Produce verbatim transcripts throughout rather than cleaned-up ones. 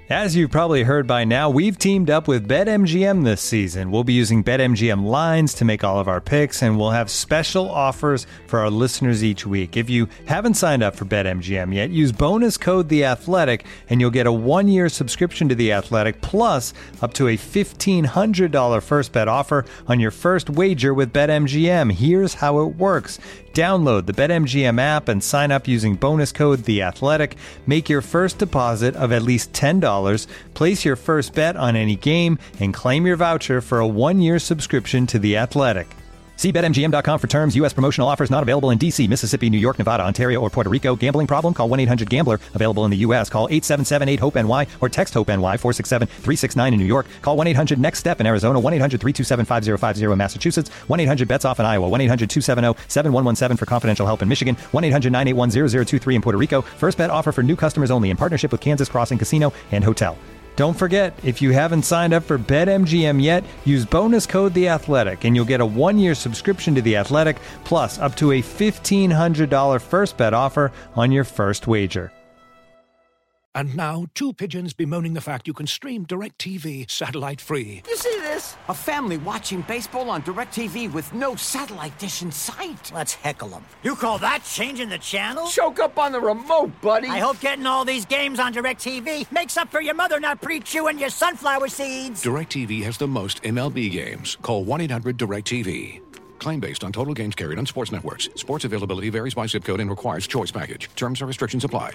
As you've probably heard by now, we've teamed up with BetMGM this season. We'll be using BetMGM lines to make all of our picks, and we'll have special offers for our listeners each week. If you haven't signed up for BetMGM yet, use bonus code The Athletic, and you'll get a one-year subscription to The Athletic, plus up to a fifteen hundred dollars first bet offer on your first wager with BetMGM. Here's how it works. Download the BetMGM app and sign up using bonus code The Athletic. Make your first deposit of at least ten dollars. Place your first bet on any game and claim your voucher for a one-year subscription to The Athletic. See Bet M G M dot com for terms. U S promotional offers not available in D C, Mississippi, New York, Nevada, Ontario, or Puerto Rico. Gambling problem? Call one eight hundred gambler. Available in the U S. Call eight seven seven eight hope N Y or text HOPE-NY four six seven three six nine in New York. Call one eight hundred next step in Arizona. one eight hundred three two seven five zero five zero in Massachusetts. one eight hundred bets off in Iowa. one eight hundred two seven zero seven one one seven for confidential help in Michigan. one eight hundred nine eight one zero zero two three in Puerto Rico. First bet offer for new customers only in partnership with Kansas Crossing Casino and Hotel. Don't forget, if you haven't signed up for BetMGM yet, use bonus code The Athletic, and you'll get a one-year subscription to The Athletic, plus up to a fifteen hundred dollars first bet offer on your first wager. And now, two pigeons bemoaning the fact you can stream DirecTV satellite-free. You see this? A family watching baseball on DirecTV with no satellite dish in sight. Let's heckle them. You call that changing the channel? Choke up on the remote, buddy. I hope getting all these games on DirecTV makes up for your mother not pre-chewing your sunflower seeds. DirecTV has the most M L B games. Call one eight hundred direct T V. Claim based on total games carried on sports networks. Sports availability varies by zip code and requires choice package. Terms and restrictions apply.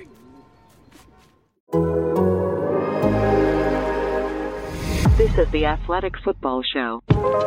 This is the Athletic Football Show.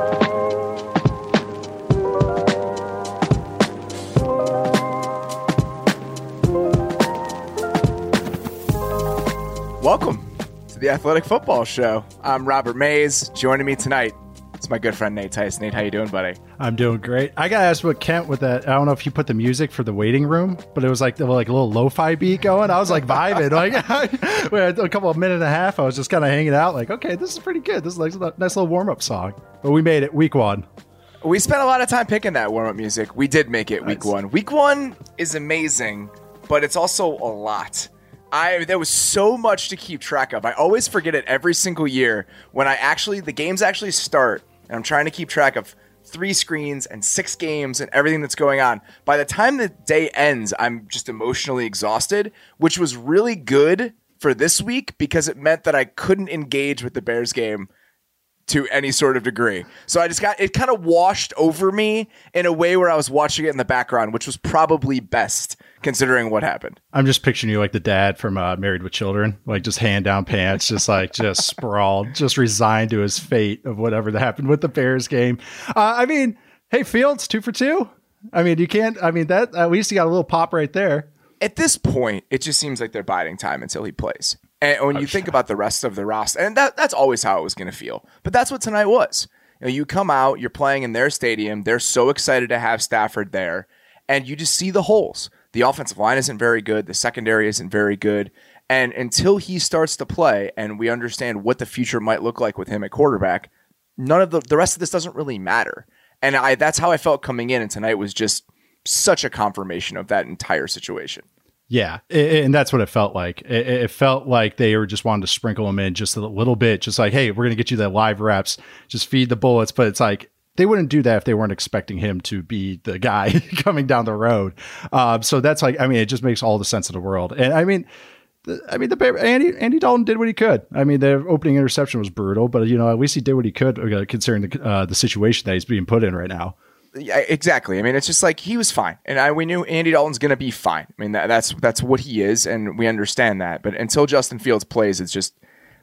Welcome to the Athletic Football Show. I'm Robert Mays. Joining me tonight, it's my good friend Nate Tice. Nate, how you doing, buddy? I'm doing great. I got to ask what Kent with that. I don't know if you put the music for the waiting room, but it was like the like a little lo-fi beat going. I was like vibing. Like we had a couple of minute and a half. I was just kind of hanging out. Like, okay, this is pretty good. This is like a nice little warm up song. But we made it week one. We spent a lot of time picking that warm up music. We did make it week nice. one. Week one is amazing, but it's also a lot. I there was so much to keep track of. I always forget it every single year when I actually the games actually start, and I'm trying to keep track of three screens and six games and everything that's going on. By the time the day ends, I'm just emotionally exhausted, which was really good for this week because it meant that I couldn't engage with the Bears game to any sort of degree. So I just got, it kind of washed over me in a way where I was watching it in the background, which was probably best considering what happened. I'm just picturing you like the dad from uh, Married with Children, like just hand down pants, just like just sprawled, just resigned to his fate of whatever that happened with the Bears game. Uh, I mean, hey, Fields, two for two. I mean, you can't, I mean, that at least you got a little pop right there. At this point, it just seems like they're biding time until he plays. And when you oh, think about the rest of the roster, and that, that's always how it was going to feel. But that's what tonight was. You know, you come out, you're playing in their stadium. They're so excited to have Stafford there. And you just see the holes. The offensive line isn't very good. The secondary isn't very good. And until he starts to play and we understand what the future might look like with him at quarterback, none of the, the rest of this doesn't really matter. And I that's how I felt coming in. And tonight was just such a confirmation of that entire situation. Yeah, and that's what it felt like. It felt like they were just wanting to sprinkle them in just a little bit, just like, hey, we're going to get you the live reps, just feed the bullets. But it's like they wouldn't do that if they weren't expecting him to be the guy coming down the road. Um, so that's like, I mean, it just makes all the sense in the world. And I mean, the, I mean, the Andy Andy Dalton did what he could. I mean, the opening interception was brutal, but you know, at least he did what he could, uh, considering the uh, the situation that he's being put in right now. Yeah, exactly. I mean, it's just like he was fine, and I, we knew Andy Dalton's going to be fine. I mean, that, that's that's what he is, and we understand that. But until Justin Fields plays, it's just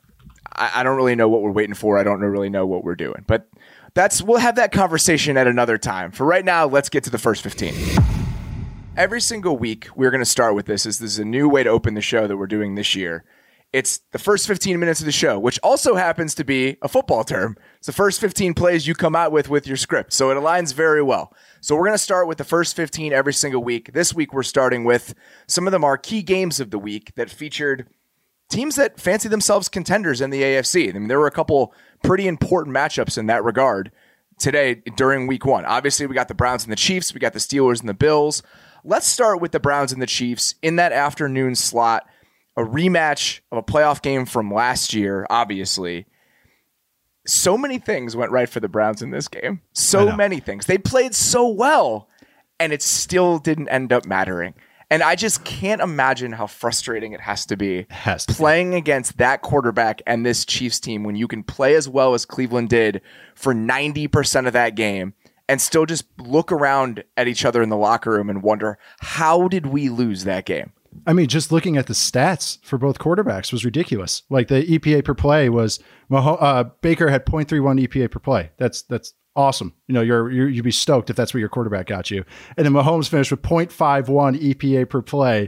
I, I don't really know what we're waiting for. I don't really know what we're doing. But that's we'll have that conversation at another time. For right now, let's get to the first fifteen. Every single week, we're going to start with this. As this is a new way to open the show that we're doing this year. It's the first fifteen minutes of the show, which also happens to be a football term. It's the first fifteen plays you come out with with your script. So it aligns very well. So we're going to start with the first fifteen every single week. This week, we're starting with some of the marquee games of the week that featured teams that fancy themselves contenders in the A F C. I mean, there were a couple pretty important matchups in that regard today during week one. Obviously, we got the Browns and the Chiefs. We got the Steelers and the Bills. Let's start with the Browns and the Chiefs in that afternoon slot. a rematch of a playoff game from last year, obviously. So many things went right for the Browns in this game. So many things. They played so well, and it still didn't end up mattering. And I just can't imagine how frustrating it has to be has to playing be. against that quarterback and this Chiefs team when you can play as well as Cleveland did for ninety percent of that game and still just look around at each other in the locker room and wonder, how did we lose that game? I mean, just looking at the stats for both quarterbacks was ridiculous. Like the E P A per play was uh, Baker had point three one E P A per play. That's that's awesome. You know, you're, you're you'd be stoked if that's what your quarterback got you. And then Mahomes finished with point five one E P A per play.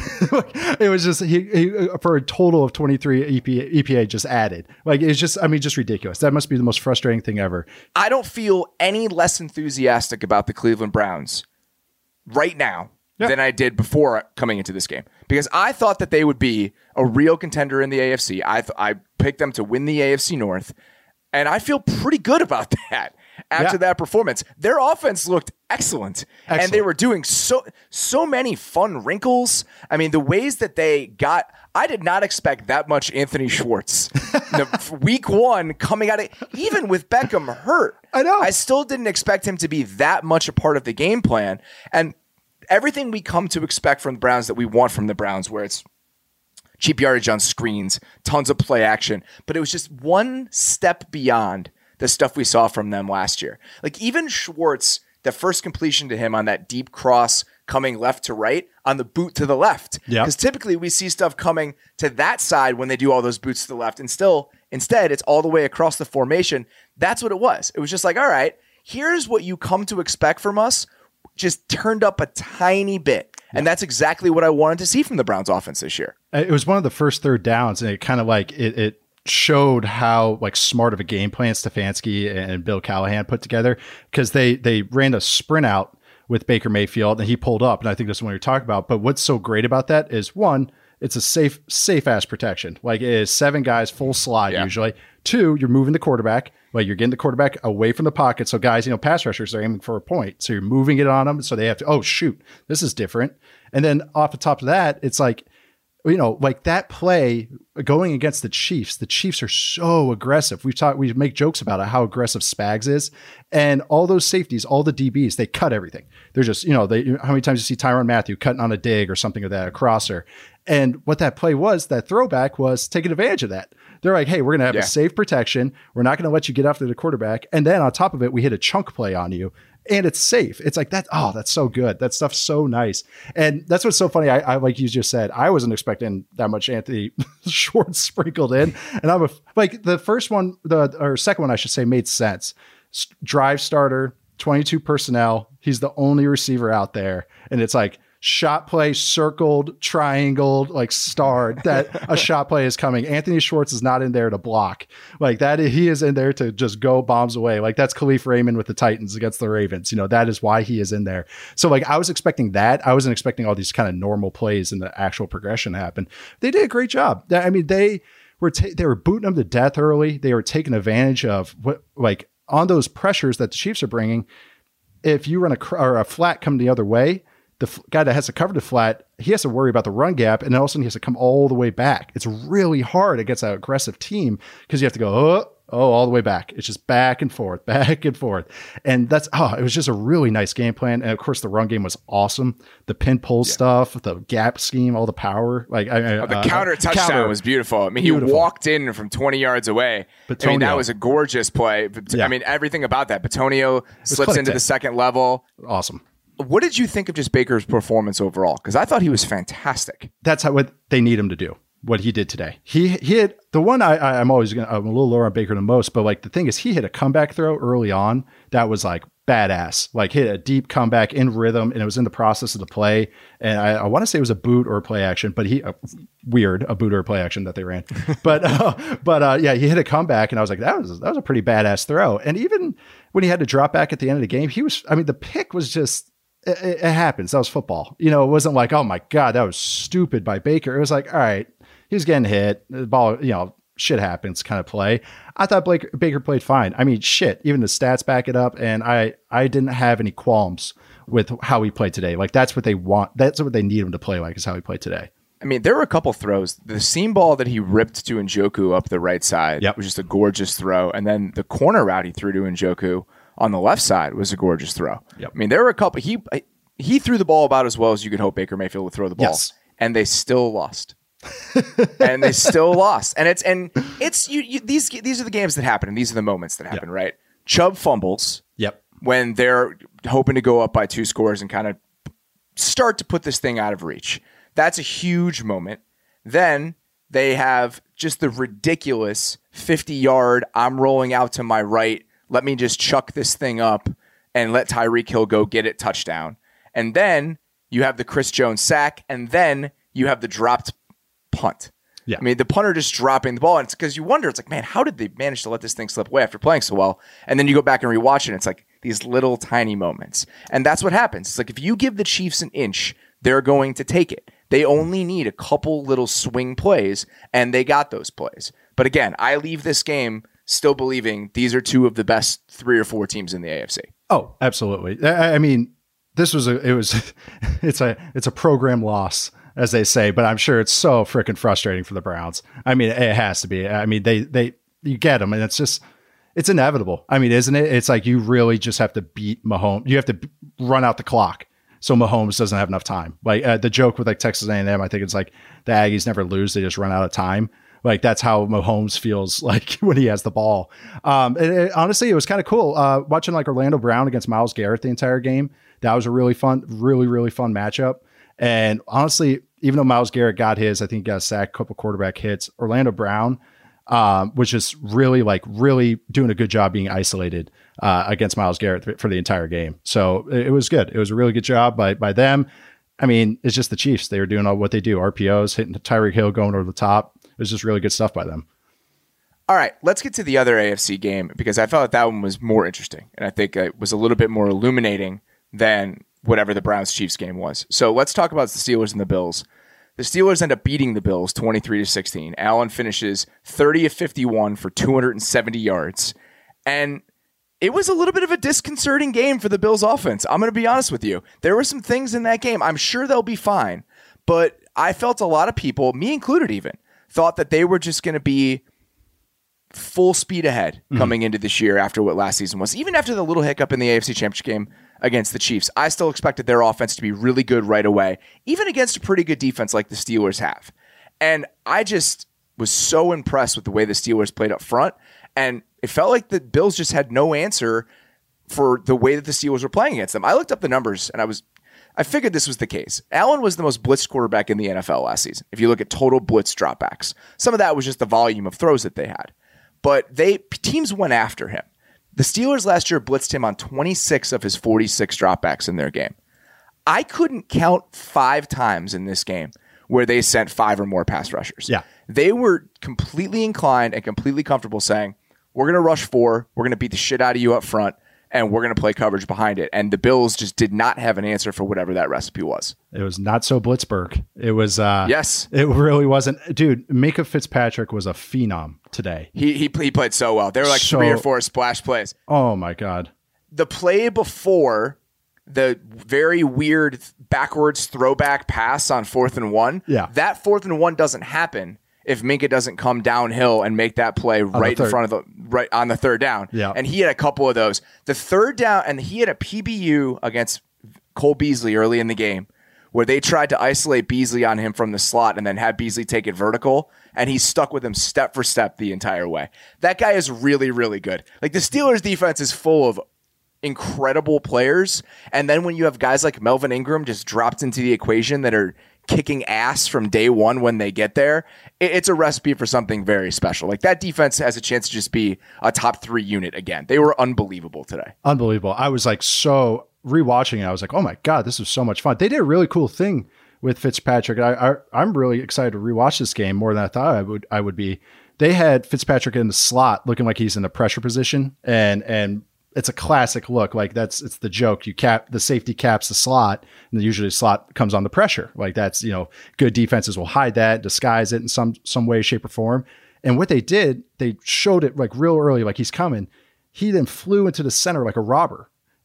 It was just he, he for a total of twenty-three E P A, E P A just added. Like it's just I mean just ridiculous. That must be the most frustrating thing ever. I don't feel any less enthusiastic about the Cleveland Browns right now Yep. than I did before coming into this game, because I thought that they would be a real contender in the A F C. I th- I picked them to win the A F C North, and I feel pretty good about that after yeah. that performance. Their offense looked excellent, excellent, and they were doing so so many fun wrinkles. I mean, the ways that they got, I did not expect that much Anthony Schwartz. the, week one coming out of, even with Beckham hurt, I know. I still didn't expect him to be that much a part of the game plan, and everything we come to expect from the Browns that we want from the Browns, where it's cheap yardage on screens, tons of play action, but it was just one step beyond the stuff we saw from them last year. Like even Schwartz, the first completion to him on that deep cross coming left to right on the boot to the left. Yeah. Because typically we see stuff coming to that side when they do all those boots to the left, and still instead it's all the way across the formation. That's what it was. It was just like, all right, here's what you come to expect from us, just turned up a tiny bit. And that's exactly what I wanted to see from the Browns offense this year. It was one of the first third downs, and it kind of like it, it showed how like smart of a game plan Stefanski and Bill Callahan put together, because they they ran a sprint out with Baker Mayfield and he pulled up. And I think that's what you're talking about. But what's so great about that is, one, it's a safe, safe ass protection. Like it is seven guys full slide yeah. usually. Two, you're moving the quarterback. Like you're getting the quarterback away from the pocket. So guys, you know, pass rushers are aiming for a point. So you're moving it on them. So they have to, oh shoot, this is different. And then off the top of that, it's like, you know, like that play going against the Chiefs, the Chiefs are so aggressive. We've talked, we make jokes about it, how aggressive Spags is, and all those safeties, all the D Bs, they cut everything. They're just, you know, they, how many times you see Tyrann Mathieu cutting on a dig or something of that, a crosser. And what that play was, that throwback was taking advantage of that. They're like, hey, we're going to have yeah. a safe protection. We're not going to let you get after the quarterback. And then on top of it, we hit a chunk play on you. And it's safe. It's like that. Oh, that's so good. That stuff's so nice. And that's what's so funny. I, I like you just said, I wasn't expecting that much Anthony Schwartz sprinkled in. And I'm a, like the first one, the or second one, I should say, made sense. S- drive starter, twenty-two personnel. He's the only receiver out there. And it's like shot play, circled, triangled, like starred that a shot play is coming. Anthony Schwartz is not in there to block like that. He is in there to just go bombs away. Like that's Khalif Raymond with the Titans against the Ravens. You know, that is why he is in there. So like, I was expecting that. I wasn't expecting all these kind of normal plays and the actual progression to happen. They did a great job. I mean, they were, ta- they were booting them to death early. They were taking advantage of what, like on those pressures that the Chiefs are bringing. If you run a, cr- or a flat come the other way, the f- guy that has to cover the flat, he has to worry about the run gap, and then all of a sudden he has to come all the way back. It's really hard against an aggressive team because you have to go, oh, oh, all the way back. It's just back and forth, back and forth. And that's, oh, it was just a really nice game plan. And of course, the run game was awesome. The pin pull yeah. stuff, the gap scheme, all the power. Like I, oh, the uh, counter touchdown counter. was beautiful. I mean, beautiful. He walked in from twenty yards away. Bitonio. I mean, that was a gorgeous play. Yeah. I mean, everything about that. Bitonio slips into the second level. Awesome. What did you think of just Baker's performance overall? Because I thought he was fantastic. That's how what they need him to do. What he did today. He, he hit the one I, I, I'm always going to, I'm a little lower on Baker than most, but like the thing is he hit a comeback throw early on. That was like badass, like hit a deep comeback in rhythm. And it was in the process of the play. And I, I want to say it was a boot or a play action, but he, uh, weird, a boot or a play action that they ran. but, uh, but uh, yeah, he hit a comeback and I was like, that was, that was a pretty badass throw. And even when he had to drop back at the end of the game, he was, I mean, the pick was just, it, it happens. That was football. You know, it wasn't like, oh my God, that was stupid by Baker. It was like, all right, he was getting hit. The ball, you know, shit happens kind of play. I thought Blake, Baker played fine. I mean, shit, even the stats back it up. And I, I didn't have any qualms with how he played today. Like, that's what they want. That's what they need him to play like, is how he played today. I mean, there were a couple throws. The seam ball that he ripped to Njoku up the right side yep. was just a gorgeous throw. And then the corner route he threw to Njoku on the left side was a gorgeous throw. Yep. I mean, there were a couple. He he threw the ball about as well as you could hope Baker Mayfield would throw the ball. Yes. And they still lost. and they still lost. And it's and it's you, you these these are the games that happen, and these are the moments that happen, yep. right? Chubb fumbles. Yep. When they're hoping to go up by two scores and kind of start to put this thing out of reach. That's a huge moment. Then they have just the ridiculous fifty-yard, I'm rolling out to my right, let me just chuck this thing up and let Tyreek Hill go get it, touchdown. And then you have the Chris Jones sack, and then you have the dropped punt. Yeah. I mean, the punter just dropping the ball, and it's because you wonder, it's like, man, how did they manage to let this thing slip away after playing so well? And then you go back and rewatch it, and it's like these little tiny moments. And that's what happens. It's like if you give the Chiefs an inch, they're going to take it. They only need a couple little swing plays, and they got those plays. But again, I leave this game still believing these are two of the best three or four teams in the A F C. Oh, absolutely. I, I mean, this was a, it was, it's a, it's a program loss, as they say, but I'm sure it's so freaking frustrating for the Browns. I mean, it has to be. I mean, they, they, you get them, and it's just, it's inevitable. I mean, isn't it? It's like you really just have to beat Mahomes. You have to run out the clock so Mahomes doesn't have enough time. Like uh, the joke with like Texas A and M, I think it's like the Aggies never lose; they just run out of time. Like that's how Mahomes feels like when he has the ball. Um, it, it, honestly, it was kind of cool uh, watching like Orlando Brown against Myles Garrett the entire game. That was a really fun, really really fun matchup. And honestly, even though Myles Garrett got his, I think he got a sack, a couple quarterback hits. Orlando Brown um, was just really like really doing a good job being isolated uh, against Myles Garrett for the entire game. So it, it was good. It was a really good job by by them. I mean, it's just the Chiefs. They were doing all what they do. R P Os, hitting Tyreek Hill, going over the top. It was just really good stuff by them. All right, let's get to the other A F C game because I felt like that one was more interesting. And I think it was a little bit more illuminating than whatever the Browns-Chiefs game was. So let's talk about the Steelers and the Bills. The Steelers end up beating the Bills twenty-three to sixteen. Allen finishes thirty of fifty-one for two hundred seventy yards. And it was a little bit of a disconcerting game for the Bills offense. I'm going to be honest with you. There were some things in that game. I'm sure they'll be fine. But I felt a lot of people, me included even, thought that they were just going to be full speed ahead coming mm-hmm. into this year after what last season was. Even after the little hiccup in the A F C Championship game against the Chiefs, I still expected their offense to be really good right away, even against a pretty good defense like the Steelers have. And I just was so impressed with the way the Steelers played up front, and it felt like the Bills just had no answer for the way that the Steelers were playing against them. I looked up the numbers, and I was I figured this was the case. Allen was the most blitzed quarterback in the N F L last season. If you look at total blitz dropbacks, some of that was just the volume of throws that they had. But they teams went after him. The Steelers last year blitzed him on twenty-six of his forty-six dropbacks in their game. I couldn't count five times in this game where they sent five or more pass rushers. Yeah. They were completely inclined and completely comfortable saying, we're going to rush four, we're going to beat the shit out of you up front, and we're going to play coverage behind it. And the Bills just did not have an answer for whatever that recipe was. It was not so Blitzburg. It was, uh, yes, it really wasn't. Dude, Minkah Fitzpatrick was a phenom today. He he, he played so well. There were like so, three or four splash plays. Oh my God. The play before the very weird backwards throwback pass on fourth and one. Yeah. That fourth and one doesn't happen if Minkah doesn't come downhill and make that play on right in front of the right on the third down. Yeah. And he had a couple of those. The third down, and he had a P B U against Cole Beasley early in the game where they tried to isolate Beasley on him from the slot and then had Beasley take it vertical, and he stuck with him step for step the entire way. That guy is really, really good. Like the Steelers defense is full of incredible players, and then when you have guys like Melvin Ingram just dropped into the equation that are kicking ass from day one when they get there, it's a recipe for something very special. Like that defense has a chance to just be a top three unit again. They were unbelievable today. Unbelievable. I was like so rewatching it. I was like, oh my God, this was so much fun. They did a really cool thing with Fitzpatrick. I, I I'm really excited to rewatch this game more than I thought I would I would be. They had Fitzpatrick in the slot looking like he's in the pressure position, and and it's a classic look. Like that's, it's the joke. You cap the safety caps the slot, and usually the slot comes on the pressure. Like that's, you know, good defenses will hide that, disguise it in some, some way, shape or form. And what they did, they showed it like real early, like he's coming. He then flew into the center like a robber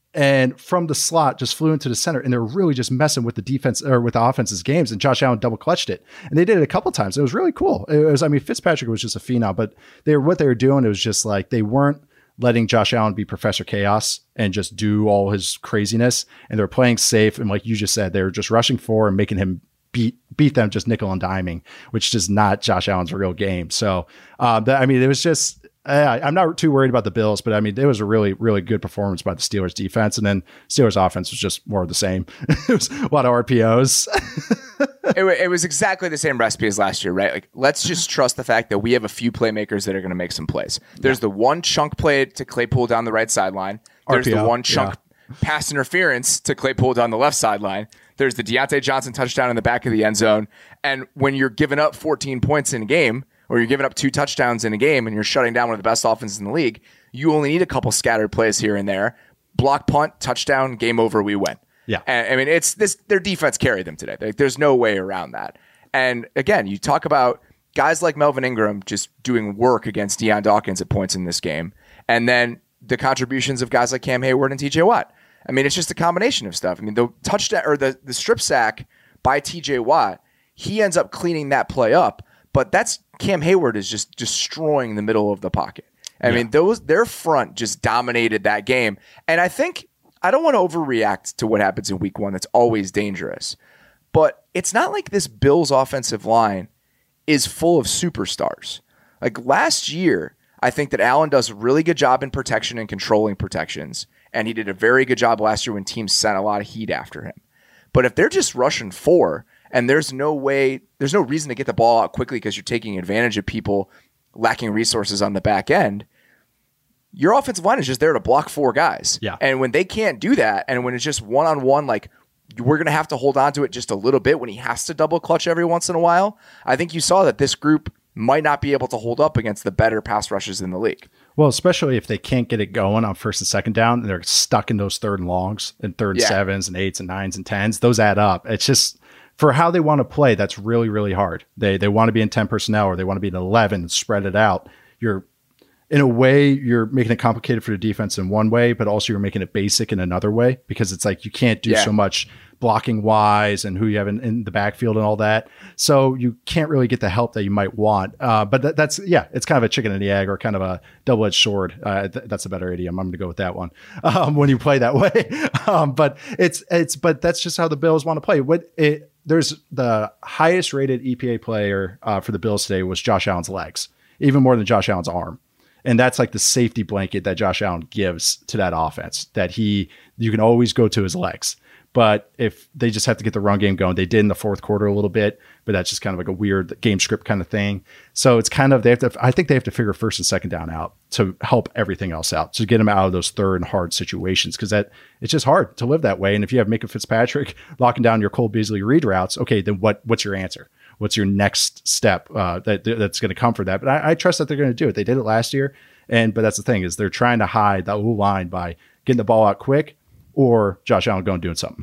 and from the slot just flew into the center, and they're really just messing with the defense or with the offense's games. And Josh Allen double clutched it, and they did it a couple times. It was really cool. It was, I mean, Fitzpatrick was just a phenom, but they were what they were doing. It was just like they weren't letting Josh Allen be Professor Chaos and just do all his craziness, and they're playing safe. And like you just said, they were just rushing for and making him beat beat them just nickel and diming, which is not Josh Allen's real game. So, uh, that, I mean, it was just. Uh, I'm not too worried about the Bills, but I mean, it was a really, really good performance by the Steelers defense. And then Steelers offense was just more of the same. It was a lot of R P Os. it, it was exactly the same recipe as last year, right? Like, let's just trust the fact that we have a few playmakers that are going to make some plays. There's yeah. the one chunk play to Claypool down the right sideline. There's R P O, the one chunk yeah. pass interference to Claypool down the left sideline. There's the Deontay Johnson touchdown in the back of the end zone. And when you're giving up fourteen points in a game, or you're giving up two touchdowns in a game and you're shutting down one of the best offenses in the league, you only need a couple scattered plays here and there. Block, punt, touchdown, game over, we win. Yeah. And, I mean, it's this. Their defense carried them today. Like, there's no way around that. And again, you talk about guys like Melvin Ingram just doing work against Deion Dawkins at points in this game. And then the contributions of guys like Cam Hayward and T J Watt. I mean, it's just a combination of stuff. I mean, the touchdown or the, the strip sack by T J Watt, he ends up cleaning that play up. But that's Cam Hayward is just destroying the middle of the pocket. I yeah. mean, those their front just dominated that game. And I think I don't want to overreact to what happens in week one. That's always dangerous. But it's not like this Bills offensive line is full of superstars. Like last year, I think that Allen does a really good job in protection and controlling protections. And he did a very good job last year when teams sent a lot of heat after him. But if they're just rushing four, and there's no way, there's no reason to get the ball out quickly because you're taking advantage of people lacking resources on the back end, your offensive line is just there to block four guys. Yeah. And when they can't do that, and when it's just one-on-one, like we're going to have to hold on to it just a little bit when he has to double clutch every once in a while, I think you saw that this group might not be able to hold up against the better pass rushes in the league. Well, especially if they can't get it going on first and second down, and they're stuck in those third and longs and third and yeah. sevens and eights and nines and tens. Those add up. It's just... for how they want to play, that's really, really hard. They they want to be in ten personnel or they want to be in eleven and spread it out. You're, in a way, you're making it complicated for the defense in one way, but also you're making it basic in another way because it's like you can't do yeah. so much blocking wise and who you have in, in the backfield and all that. So you can't really get the help that you might want. Uh, but that, that's, yeah, it's kind of a chicken and the egg or kind of a double-edged sword. Uh, th- that's a better idiom. I'm going to go with that one um, when you play that way. um, but it's, it's, but that's just how the Bills want to play. What it, There's the highest rated E P A player uh, for the Bills today was Josh Allen's legs, even more than Josh Allen's arm. And that's like the safety blanket that Josh Allen gives to that offense, that he, you can always go to his legs. But if they just have to get the run game going, they did in the fourth quarter a little bit, but that's just kind of like a weird game script kind of thing. So it's kind of, they have to, I think they have to figure first and second down out to help everything else out, to get them out of those third and hard situations. Cause that it's just hard to live that way. And if you have Minka Fitzpatrick locking down your Cole Beasley read routes, okay, then what, what's your answer? What's your next step uh, that that's going to come for that? But I, I trust that they're going to do it. They did it last year. And, but that's the thing is they're trying to hide that little line by getting the ball out quick or Josh Allen going doing something.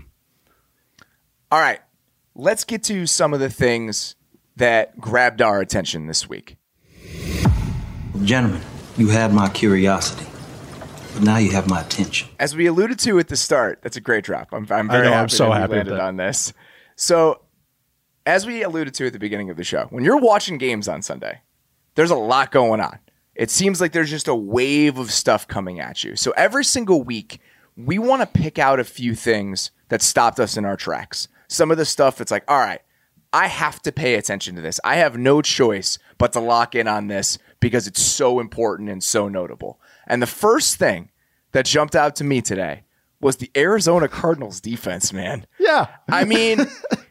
All right, let's get to some of the things that grabbed our attention this week. Gentlemen, you had my curiosity, but now you have my attention. As we alluded to at the start, that's a great drop. I'm, I'm very I know, happy I'm so that we happy landed on this. So, as we alluded to at the beginning of the show, when you're watching games on Sunday, there's a lot going on. It seems like there's just a wave of stuff coming at you. So every single week, we want to pick out a few things that stopped us in our tracks. Some of the stuff that's like, all right, I have to pay attention to this. I have no choice but to lock in on this because it's so important and so notable. And the first thing that jumped out to me today was the Arizona Cardinals defense, man. Yeah. I mean,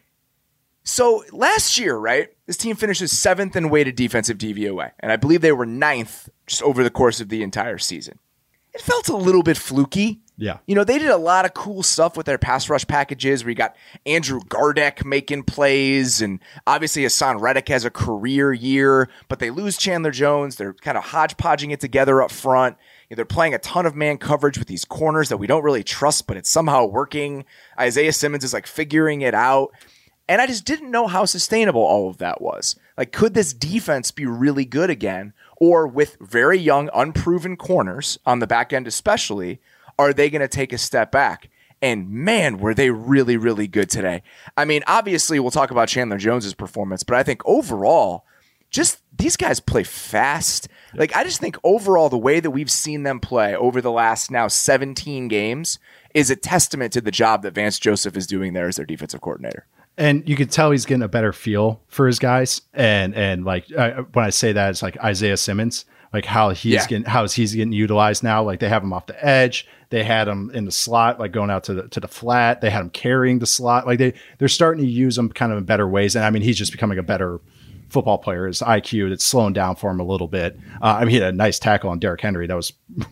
so last year, right, this team finishes seventh in weighted defensive D V O A, and I believe they were ninth just over the course of the entire season. It felt a little bit fluky. Yeah. You know, they did a lot of cool stuff with their pass rush packages where you got Andrew Gardeck making plays, and obviously Hassan Reddick has a career year, but they lose Chandler Jones. They're kind of hodgepodging it together up front. You know, they're playing a ton of man coverage with these corners that we don't really trust, but it's somehow working. Isaiah Simmons is like figuring it out. And I just didn't know how sustainable all of that was. Like, could this defense be really good again? Or with very young, unproven corners on the back end especially, are they going to take a step back? And man, were they really, really good today. I mean, obviously we'll talk about Chandler Jones's performance, but I think overall, just these guys play fast. Yep. Like, I just think overall the way that we've seen them play over the last now seventeen games is a testament to the job that Vance Joseph is doing there as their defensive coordinator. And you could tell he's getting a better feel for his guys. And, and like, I, when I say that, it's like Isaiah Simmons, like how he's yeah. getting, how is he's getting utilized now. Like they have him off the edge. They had him in the slot, like going out to the, to the flat. They had him carrying the slot. Like they, they're starting to use him kind of in better ways. And I mean, he's just becoming a better football player. His I Q, that's slowing down for him a little bit. Uh, I mean, he had a nice tackle on Derrick Henry. That was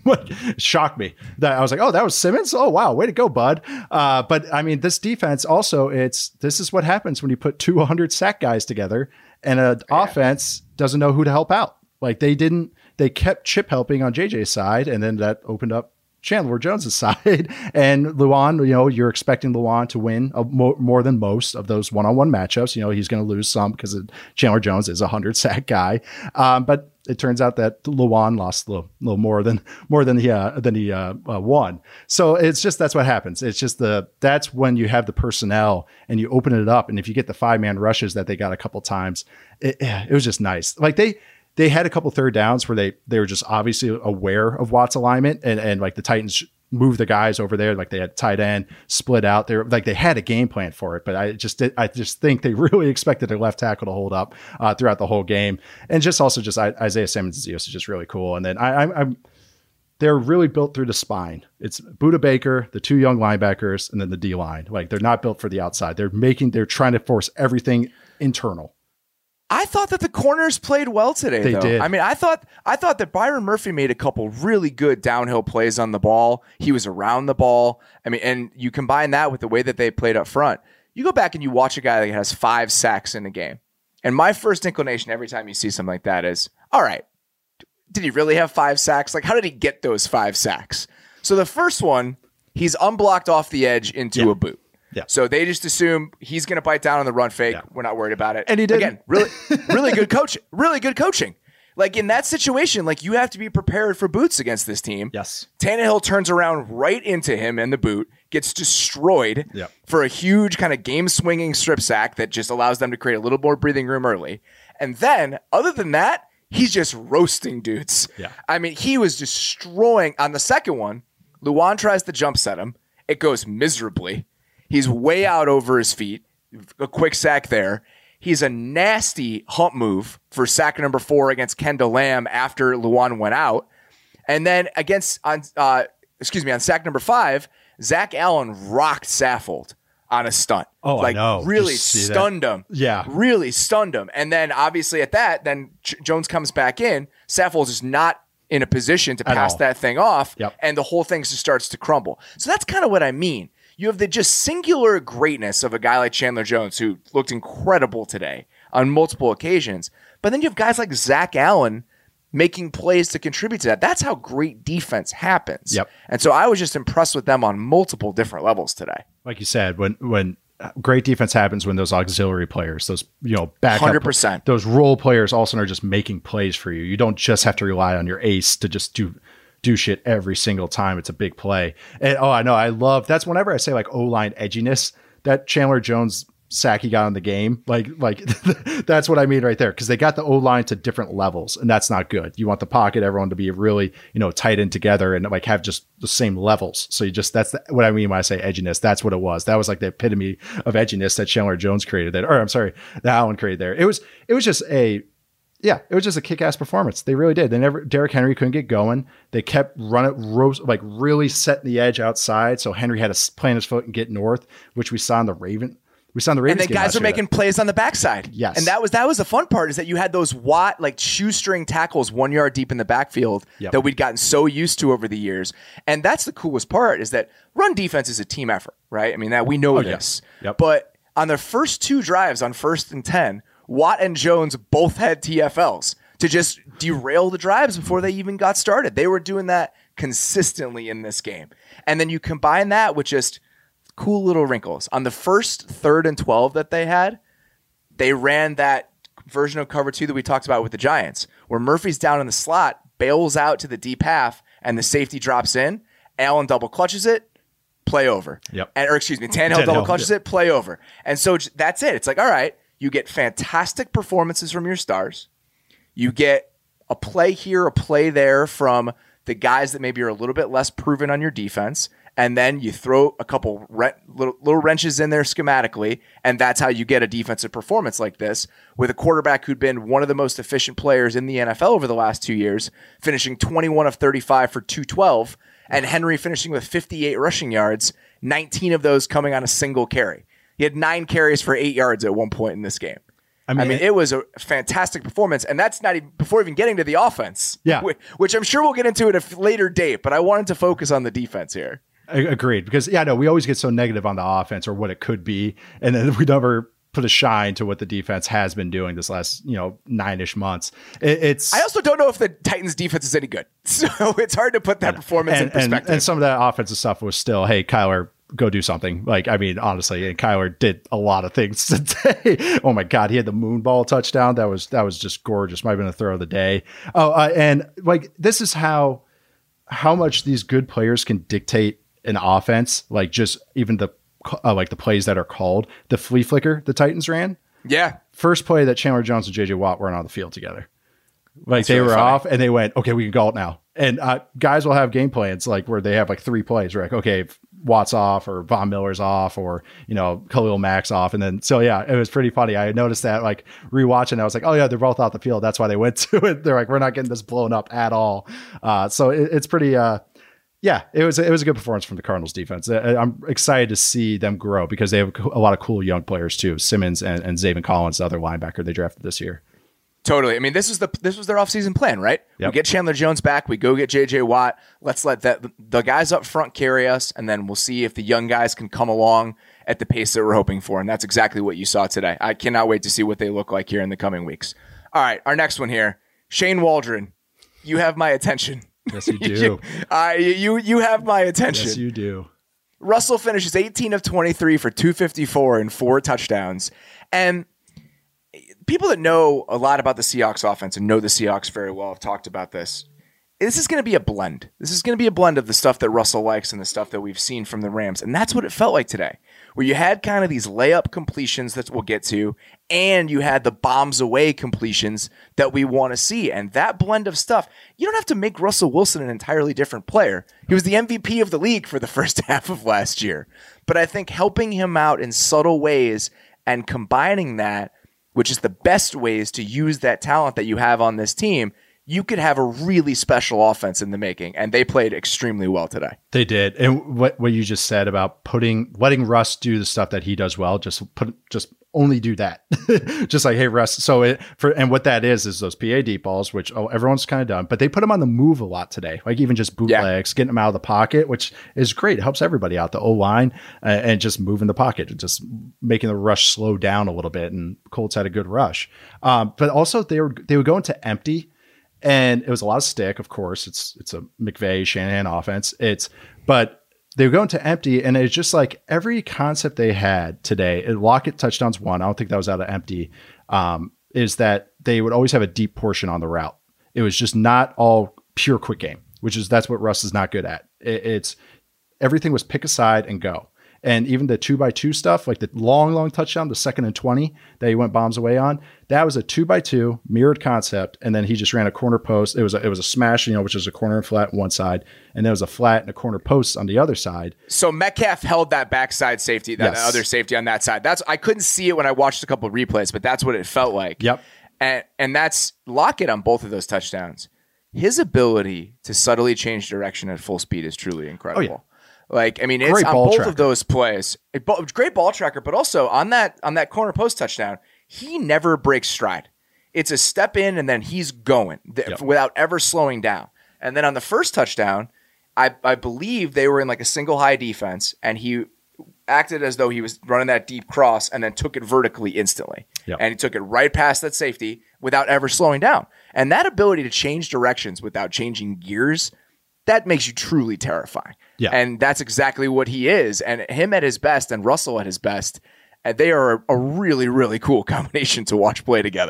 shocked me. That I was like, oh, that was Simmons. Oh, wow. Way to go, bud. Uh, but I mean, this defense also, it's, this is what happens when you put two hundred sack guys together and an yeah. offense doesn't know who to help out. Like they didn't, they kept chip helping on J J's side. And then that opened up Chandler Jones's side. And Luan, you know, you're expecting Luan to win a mo- more than most of those one-on-one matchups. You know, he's going to lose some because Chandler Jones is a hundred sack guy. Um, but it turns out that Luan lost a little, little more than more than he uh, than he uh, uh, won. So it's just that's what happens. It's just the that's when you have the personnel and you open it up. And if you get the five man rushes that they got a couple times, it, it was just nice. Like they. They had a couple third downs where they, they were just obviously aware of Watt's alignment and, and like the Titans moved the guys over there. Like they had tight end split out there. Like they had a game plan for it, but I just did, I just think they really expected their left tackle to hold up uh, throughout the whole game. And just also just I, Isaiah Simmons is just really cool. And then I, I, I'm, they're really built through the spine. It's Budda Baker, the two young linebackers, and then the D line. Like they're not built for the outside. They're making, they're trying to force everything internal. I thought that the corners played well today, they though. Did. I mean, I thought I thought that Byron Murphy made a couple really good downhill plays on the ball. He was around the ball. I mean, and you combine that with the way that they played up front. You go back and you watch a guy that has five sacks in a game. And my first inclination every time you see something like that is, all right, did he really have five sacks? Like, how did he get those five sacks? So the first one, he's unblocked off the edge into yeah. a boot. Yeah. So they just assume he's going to bite down on the run fake. Yeah. We're not worried about it. And he did. Again, really, really good coach. Really good coaching. Like in that situation, like you have to be prepared for boots against this team. Yes. Tannehill turns around right into him and the boot, gets destroyed yep. for a huge kind of game swinging strip sack that just allows them to create a little more breathing room early. And then other than that, he's just roasting dudes. Yeah. I mean, he was destroying on the second one. Luan tries to jump set him. It goes miserably. He's way out over his feet. A quick sack there. He's a nasty hump move for sack number four against Kendall Lamb after Luan went out. And then against, on uh, excuse me, on sack number five, Zach Allen rocked Saffold on a stunt. Oh, like, I know. Really stunned that? him. Yeah. Really stunned him. And then obviously at that, then J- Jones comes back in. Saffold is not in a position to pass that thing off. Yep. And the whole thing just starts to crumble. So that's kind of what I mean. You have the just singular greatness of a guy like Chandler Jones, who looked incredible today on multiple occasions. But then you have guys like Zach Allen making plays to contribute to that. That's how great defense happens. Yep. And so I was just impressed with them on multiple different levels today. Like you said, when when great defense happens, when those auxiliary players, those you know backup, one hundred percent. Those role players all of a sudden are just making plays for you. You don't just have to rely on your ace to just do. do shit every single time it's a big play. And oh, I know. I love that's whenever I say like O-line edginess, that Chandler Jones sack he got in the game. Like, like that's what I mean right there. Cause they got the O-line to different levels and that's not good. You want the pocket, everyone to be really, you know, tight in together and like have just the same levels. So you just, that's the, what I mean when I say edginess, that's what it was. That was like the epitome of edginess that Chandler Jones created that, or I'm sorry, that Allen created there. It was, it was just a, Yeah, it was just a kick-ass performance. They really did. They never. Derrick Henry couldn't get going. They kept running, roast, like really setting the edge outside. So Henry had to plant his foot and get north, which we saw in the Raven. We saw in the Ravens. And then guys are making plays on the backside. Yes, and that was that was the fun part is that you had those Watt like shoestring tackles one yard deep in the backfield yep. that we'd gotten so used to over the years. And that's the coolest part is that run defense is a team effort, right? I mean that we know oh, this. Yeah. Yep. But on their first two drives on first and ten, Watt and Jones both had T F Ls to just derail the drives before they even got started. They were doing that consistently in this game. And then you combine that with just cool little wrinkles. On the first third and twelve that they had, they ran that version of cover two that we talked about with the Giants, where Murphy's down in the slot, bails out to the deep half, and the safety drops in. Allen double clutches it, play over. Yep. And, or excuse me, Tannehill, Tannehill double clutches yeah. it, play over. And so that's it. It's like, all right, you get fantastic performances from your stars. You get a play here, a play there from the guys that maybe are a little bit less proven on your defense. And then you throw a couple re- little, little wrenches in there schematically, and that's how you get a defensive performance like this with a quarterback who'd been one of the most efficient players in the N F L over the last two years, finishing twenty-one of thirty-five for two twelve, and Henry finishing with fifty-eight rushing yards, nineteen of those coming on a single carry. He had nine carries for eight yards at one point in this game. I mean, I mean, it was a fantastic performance, and that's not even before even getting to the offense, yeah. which, which I'm sure we'll get into at a later date, but I wanted to focus on the defense here. Agreed. Because, yeah, no, we always get so negative on the offense or what it could be. And then we never put a shine to what the defense has been doing this last, you know, nine-ish months. It, it's. I also don't know if the Titans defense is any good. So it's hard to put that performance and, in perspective. And, and some of that offensive stuff was still, hey, Kyler, go do something. Like, I mean, honestly, and Kyler did a lot of things today. Oh my God. He had the moon ball touchdown. That was, that was just gorgeous. Might have been a throw of the day. Oh, uh, and like, this is how, how much these good players can dictate an offense, like just even the uh, like the plays that are called. The flea flicker the Titans ran. Yeah. First play that Chandler Jones and J J Watt weren't on the field together. Like That's they really were funny. Off and they went, okay, we can call it now. And uh, guys will have game plans like where they have like three plays. Where like, okay, Watt's off or Von Miller's off or, you know, Khalil Mack's off. And then, so yeah, it was pretty funny. I noticed that like rewatching, I was like, oh yeah, they're both off the field. That's why they went to it. They're like, we're not getting this blown up at all. Uh, so it, it's pretty, uh, Yeah, it was it was a good performance from the Cardinals defense. I'm excited to see them grow because they have a lot of cool young players too. Simmons and, and Zaven Collins, the other linebacker they drafted this year. Totally. I mean, this was the this was their offseason plan, right? Yep. We get Chandler Jones back. We go get J J Watt. Let's let that the guys up front carry us, and then we'll see if the young guys can come along at the pace that we're hoping for. And that's exactly what you saw today. I cannot wait to see what they look like here in the coming weeks. All right, our next one here, Shane Waldron. You have my attention. Yes, you do. you, uh, you you have my attention. Yes, you do. Russell finishes eighteen of twenty-three for two fifty-four and four touchdowns. And people that know a lot about the Seahawks offense and know the Seahawks very well have talked about this. This is going to be a blend. This is going to be a blend of the stuff that Russell likes and the stuff that we've seen from the Rams. And that's what it felt like today, where you had kind of these layup completions that we'll get to, and you had the bombs away completions that we want to see. And that blend of stuff, you don't have to make Russell Wilson an entirely different player. He was the M V P of the league for the first half of last year. But I think helping him out in subtle ways and combining that, which is the best ways to use that talent that you have on this team, you could have a really special offense in the making, and they played extremely well today. They did. And what, what you just said about putting, letting Russ do the stuff that he does well, just put, just only do that. Just like, hey, Russ. So it, for, and what that is, is those P A deep balls, which oh, everyone's kind of done, but they put them on the move a lot today. Like even just bootlegs, yeah. getting them out of the pocket, which is great. It helps everybody out, the O-line, uh, and just moving the pocket, and just making the rush slow down a little bit. And Colts had a good rush. Um, but also they were, they would go into empty. And it was a lot of stick, of course. It's it's a McVay, Shanahan offense. It's but they would go into empty, and it's just like every concept they had today. Lockett touchdowns one. I don't think that was out of empty. Um, is that they would always have a deep portion on the route. It was just not all pure quick game, which is that's what Russ is not good at. It, it's everything was pick aside and go. And even the two by two stuff, like the long, long touchdown, the second and twenty that he went bombs away on, that was a two by two mirrored concept. And then he just ran a corner post. It was a, it was a smash, you know, which is a corner and flat on one side. And there was a flat and a corner post on the other side. So Metcalf held that backside safety, that yes. other safety on that side. That's I couldn't see it when I watched a couple of replays, but that's what it felt like. Yep. And and that's Lockett on both of those touchdowns. His ability to subtly change direction at full speed is truly incredible. Oh, yeah. Like, I mean, it's on both tracker. of those plays. It, great ball tracker, but also on that on that corner post touchdown, he never breaks stride. It's a step in and then he's going th- yep. without ever slowing down. And then on the first touchdown, I, I believe they were in like a single high defense, and he acted as though he was running that deep cross and then took it vertically instantly. Yep. And he took it right past that safety without ever slowing down. And that ability to change directions without changing gears, that makes you truly terrifying. Yeah. And that's exactly what he is. And him at his best and Russell at his best, and they are a really, really cool combination to watch play together.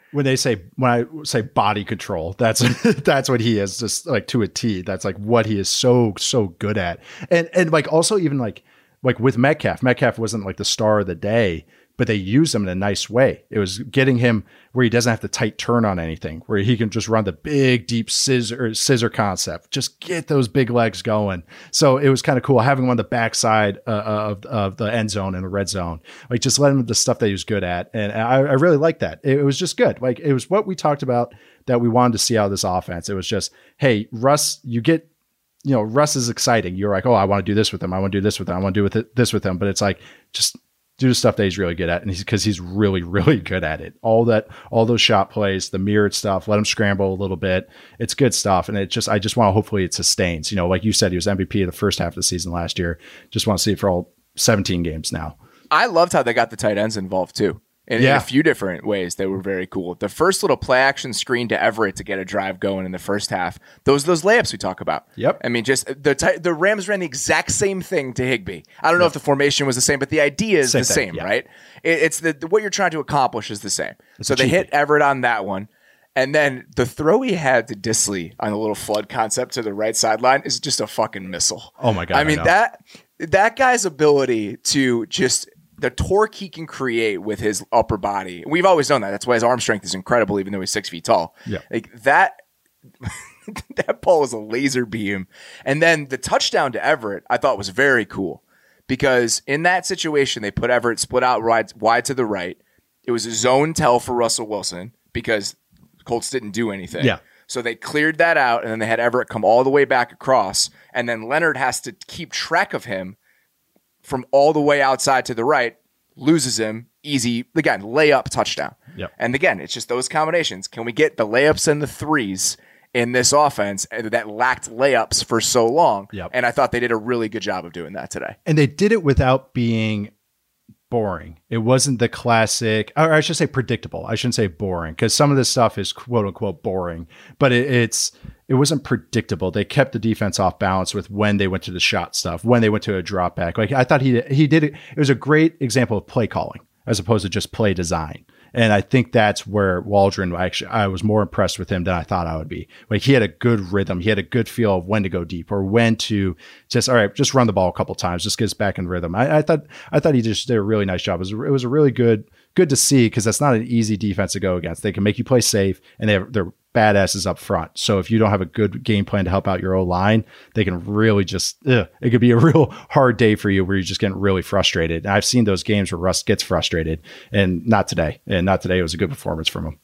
when they say, when I say body control, that's, that's what he is, just like to a T. That's like what he is so, so good at. And, and like also even like, like with Metcalf, Metcalf wasn't like the star of the day, but they used him in a nice way. It was getting him where he doesn't have to tight turn on anything, where he can just run the big, deep scissor scissor concept, just get those big legs going. So it was kind of cool having him on the backside uh, of, of the end zone and the red zone, like just letting him the stuff that he was good at. And I, I really liked that. It, it was just good. Like it was what we talked about that we wanted to see out of this offense. It was just, hey, Russ, you get, you know, Russ is exciting. You're like, oh, I want to do this with him. I want to do this with him. I want to do with it, this with him. But it's like, just do the stuff that he's really good at. And he's because he's really, really good at it. All that, all those shot plays, the mirrored stuff, let him scramble a little bit. It's good stuff. And it just, I just want to, hopefully it sustains, you know, like you said, he was M V P of the first half of the season last year. Just want to see it for all seventeen games now. I loved how they got the tight ends involved too. In, yeah. in a few different ways, they were very cool. The first little play action screen to Everett to get a drive going in the first half. Those those layups we talk about. Yep. I mean, just the t- the Rams ran the exact same thing to Higbee. I don't know yep. if the formation was the same, but the idea is same the thing, same, yeah. right? It, it's the what you're trying to accomplish is the same. It's so they cheapy. hit Everett on that one, and then the throw he had to Disley on the little flood concept to the right sideline is just a fucking missile. Oh my god! I mean I that that guy's ability to just. The torque he can create with his upper body. We've always known that. That's why his arm strength is incredible, even though he's six feet tall. Yeah. Like that, that ball was a laser beam. And then the touchdown to Everett, I thought was very cool because in that situation, they put Everett split out wide, wide to the right. It was a zone tell for Russell Wilson because Colts didn't do anything. Yeah. So they cleared that out, and then they had Everett come all the way back across, and then Leonard has to keep track of him from all the way outside to the right, loses him, easy, again, layup touchdown. Yep. And again, it's just those combinations. Can we get the layups and the threes in this offense that lacked layups for so long? Yep. And I thought they did a really good job of doing that today. And they did it without being boring. It wasn't the classic, or I should say predictable. I shouldn't say boring because some of this stuff is quote unquote boring, but it, it's, it wasn't predictable. They kept the defense off balance with when they went to the shot stuff, when they went to a drop back. Like I thought he he did it. It was a great example of play calling as opposed to just play design. And I think that's where Waldron actually, I was more impressed with him than I thought I would be. Like he had a good rhythm. He had a good feel of when to go deep or when to just, all right, just run the ball a couple times, just get us back in rhythm. I, I thought, I thought he just did a really nice job. It was, it was a really good, good to see because that's not an easy defense to go against. They can make you play safe and they have, they're badasses up front. So if you don't have a good game plan to help out your O-line, they can really just, ugh, it could be a real hard day for you where you're just getting really frustrated. And I've seen those games where Russ gets frustrated and not today. And not today. It was a good performance from him.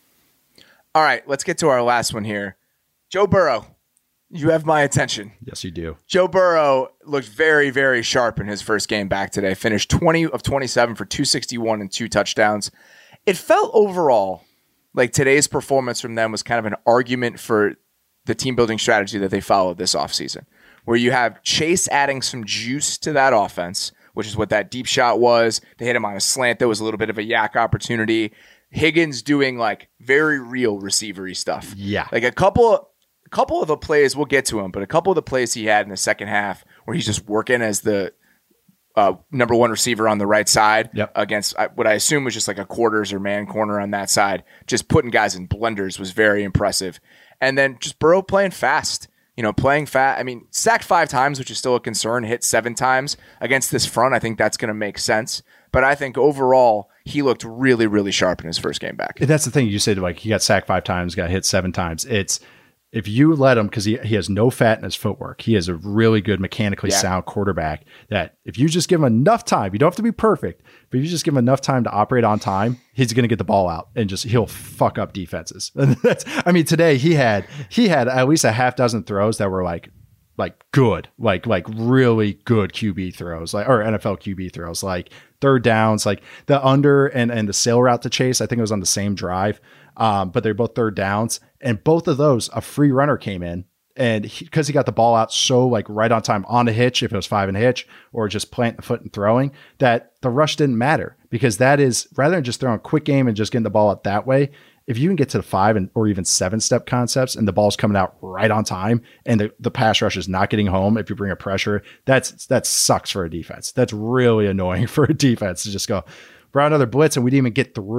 All right, let's get to our last one here. Joe Burrow, you have my attention. Yes, you do. Joe Burrow looked very, very sharp in his first game back today. Finished twenty of twenty-seven for two sixty-one and two touchdowns. It felt overall like today's performance from them was kind of an argument for the team building strategy that they followed this offseason, where you have Chase adding some juice to that offense, which is what that deep shot was. They hit him on a slant. That was a little bit of a yak opportunity. Higgins doing like very real receivery stuff. Yeah. Like a couple, a couple of the plays, we'll get to him, but a couple of the plays he had in the second half where he's just working as the Uh, number one receiver on the right side yep. against what I assume was just like a quarters or man corner on that side. Just putting guys in blenders was very impressive. And then just Burrow playing fast, you know, playing fast. I mean, sacked five times, which is still a concern, hit seven times against this front. I think that's going to make sense. But I think overall, he looked really, really sharp in his first game back. That's the thing you said, like he got sacked five times, got hit seven times. It's, if you let him, because he, he has no fat in his footwork, he is a really good mechanically yeah. sound quarterback that if you just give him enough time, you don't have to be perfect, but if you just give him enough time to operate on time, he's going to get the ball out and just, he'll fuck up defenses. And that's, I mean, today he had, he had at least a half dozen throws that were like, like good, like, like really good Q B throws, like, or N F L Q B throws, like third downs, like the under and, and the sail route to Chase. I think it was on the same drive. Um, but they're both third downs, and both of those, a free runner came in, and because he, he got the ball out so like right on time on a hitch, if it was five and a hitch, or just planting the foot and throwing, that the rush didn't matter because that is rather than just throwing a quick game and just getting the ball out that way. If you can get to the five and or even seven step concepts and the ball's coming out right on time and the, the pass rush is not getting home, if you bring a pressure, that's that sucks for a defense. That's really annoying for a defense to just go, brought another blitz and we didn't even get through.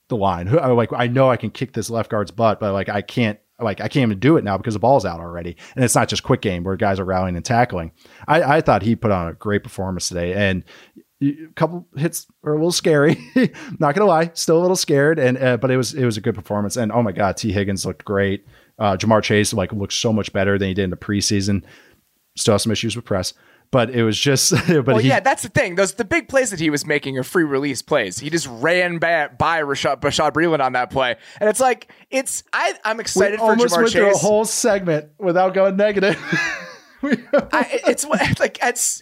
the line. Who, I'm like, I know I can kick this left guard's butt, but like I can't, like I can't even do it now because the ball's out already. And it's not just quick game where guys are rallying and tackling. I, I thought he put on a great performance today, and a couple hits are a little scary. Not gonna lie, still a little scared, and uh, but it was it was a good performance. And oh my God, T. Higgins looked great. Uh, Jamar Chase like looked so much better than he did in the preseason. Still have some issues with press. But it was just, but well, he, yeah, that's the thing. Those the big plays that he was making are free release plays. He just ran by, by Rashad, Bashaud Breeland on that play, and it's like it's. I I'm excited we for almost Jamar went Chase. Through a whole segment without going negative. I, it's like it's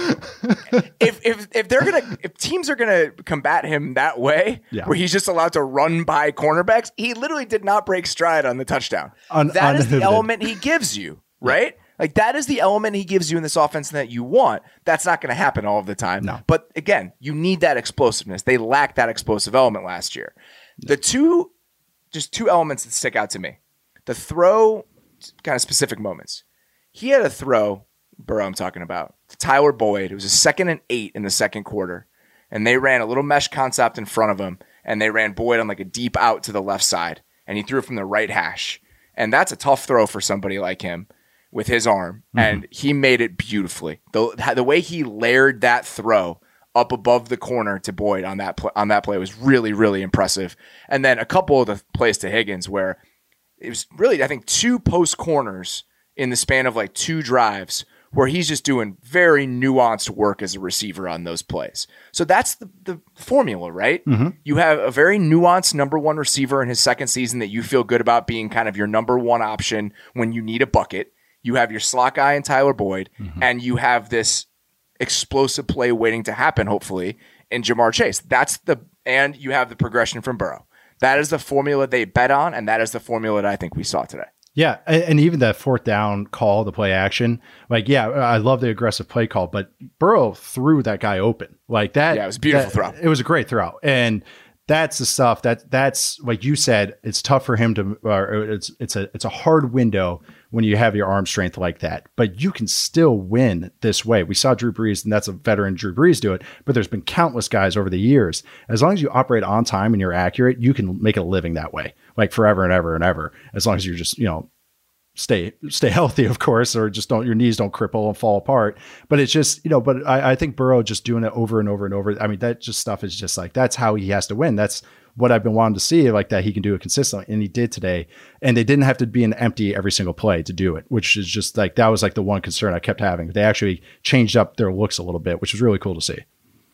if if if they're gonna if teams are gonna combat him that way, yeah. where he's just allowed to run by cornerbacks, he literally did not break stride on the touchdown. Un- that is the uninhibited. element he gives you, right? Like that is the element he gives you in this offense that you want. That's not going to happen all of the time. No. But again, you need that explosiveness. They lacked that explosive element last year. The two, just two elements that stick out to me. The throw, kind of specific moments. He had a throw, Burrow I'm talking about, to Tyler Boyd. It was a second and eight in the second quarter. And they ran a little mesh concept in front of him. And they ran Boyd on like a deep out to the left side. And he threw it from the right hash. And that's a tough throw for somebody like him with his arm, mm-hmm. and he made it beautifully. The the way he layered that throw up above the corner to Boyd on that pl- on that play was really, really impressive. And then a couple of the plays to Higgins where it was really, I think, two post corners in the span of like two drives where he's just doing very nuanced work as a receiver on those plays. So that's the, the formula, right? Mm-hmm. You have a very nuanced number one receiver in his second season that you feel good about being kind of your number one option when you need a bucket. You have your slot guy in Tyler Boyd, mm-hmm. and you have this explosive play waiting to happen, hopefully, in Jamar Chase. That's the and you have the progression from Burrow. That is the formula they bet on, and that is the formula that I think we saw today. Yeah, and, and even that fourth down call, the play action, like, yeah, I love the aggressive play call, but Burrow threw that guy open. Like that. Yeah, it was a beautiful that, throw. It was a great throw. And that's the stuff that that's like you said, it's tough for him to, or it's, it's a, it's a hard window when you have your arm strength like that, but you can still win this way. We saw Drew Brees, and that's a veteran Drew Brees do it, but there's been countless guys over the years. As long as you operate on time and you're accurate, you can make a living that way, like forever and ever and ever, as long as you're just, you know, stay, stay healthy, of course, or just don't, your knees don't cripple and fall apart. But it's just, you know, but I, I think Burrow just doing it over and over and over. I mean, that just stuff is just like, that's how he has to win. That's what I've been wanting to see, like that he can do it consistently. And he did today. And they didn't have to be an empty every single play to do it, which is just like, that was like the one concern I kept having. They actually changed up their looks a little bit, which was really cool to see.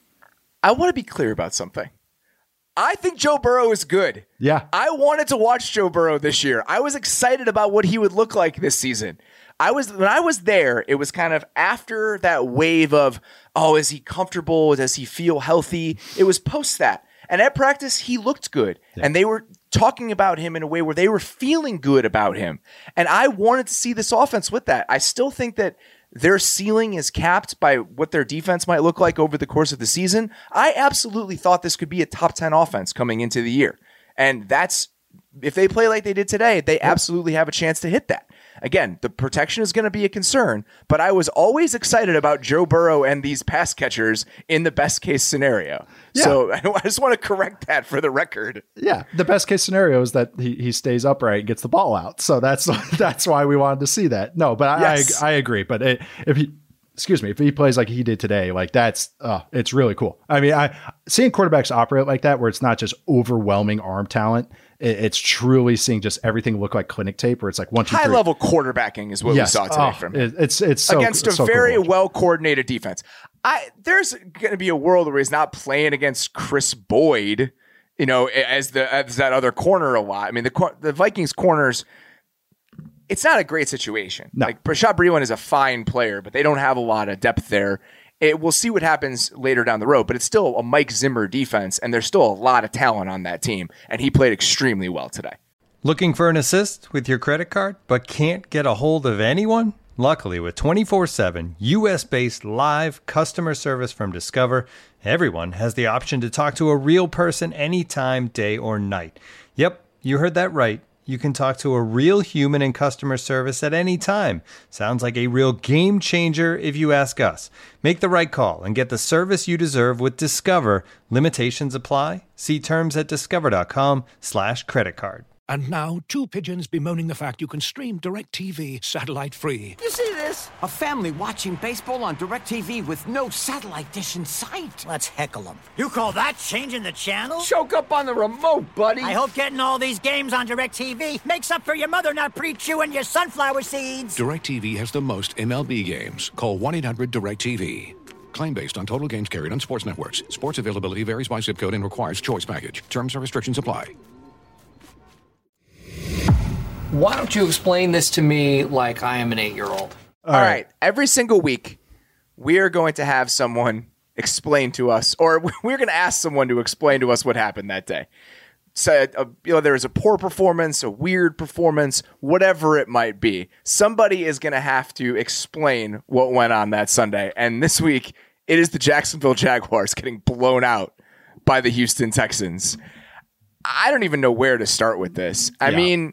I want to be clear about something. I think Joe Burrow is good. Yeah. I wanted to watch Joe Burrow this year. I was excited about what he would look like this season. I was when I was there, it was kind of after that wave of, oh, is he comfortable? Does he feel healthy? It was post that. And at practice, he looked good. Yeah. And they were talking about him in a way where they were feeling good about him. And I wanted to see this offense with that. I still think that their ceiling is capped by what their defense might look like over the course of the season. I absolutely thought this could be a top ten offense coming into the year. And that's, if they play like they did today, they absolutely have a chance to hit that. Again, the protection is going to be a concern, but I was always excited about Joe Burrow and these pass catchers in the best case scenario. Yeah. So I just want to correct that for the record. Yeah. The best case scenario is that he, he stays upright and gets the ball out. So that's, that's why we wanted to see that. No, but I, yes. I, I agree. But it, if he, excuse me, if he plays like he did today, like that's, uh, it's really cool. I mean, I seeing quarterbacks operate like that, where it's not just overwhelming arm talent. It's truly seeing just everything look like clinic tape, where it's like one, two, high three. level quarterbacking is what yes. we saw today oh, from him. It's it's so, against a so very cool. well coordinated defense. I there's going to be a world where he's not playing against Chris Boyd, you know, as the as that other corner a lot. I mean, the the Vikings corners, it's not a great situation. No. Like Bashaud Breeland is a fine player, but they don't have a lot of depth there. It, we'll see what happens later down the road, but it's still a Mike Zimmer defense, and there's still a lot of talent on that team, and he played extremely well today. Looking for an assist with your credit card, but can't get a hold of anyone? Luckily, with twenty-four seven U S-based live customer service from Discover, everyone has the option to talk to a real person anytime, day or night. Yep, you heard that right. You can talk to a real human in customer service at any time. Sounds like a real game changer if you ask us. Make the right call and get the service you deserve with Discover. Limitations apply. See terms at discover.com slash credit card. And now, two pigeons bemoaning the fact you can stream DirecTV satellite-free. You see this? A family watching baseball on DirecTV with no satellite dish in sight. Let's heckle them. You call that changing the channel? Choke up on the remote, buddy. I hope getting all these games on DirecTV makes up for your mother not pre-chewing your sunflower seeds. DirecTV has the most M L B games. Call one eight hundred direct T V. Claim based on total games carried on sports networks. Sports availability varies by zip code and requires choice package. Terms and restrictions apply. Why don't you explain this to me like I am an eight-year-old? All right. right. Every single week, we are going to have someone explain to us, or we're going to ask someone to explain to us what happened that day. So, uh, you know, there was a poor performance, a weird performance, whatever it might be. Somebody is going to have to explain what went on that Sunday. And this week, it is the Jacksonville Jaguars getting blown out by the Houston Texans. I don't even know where to start with this. I yeah. mean...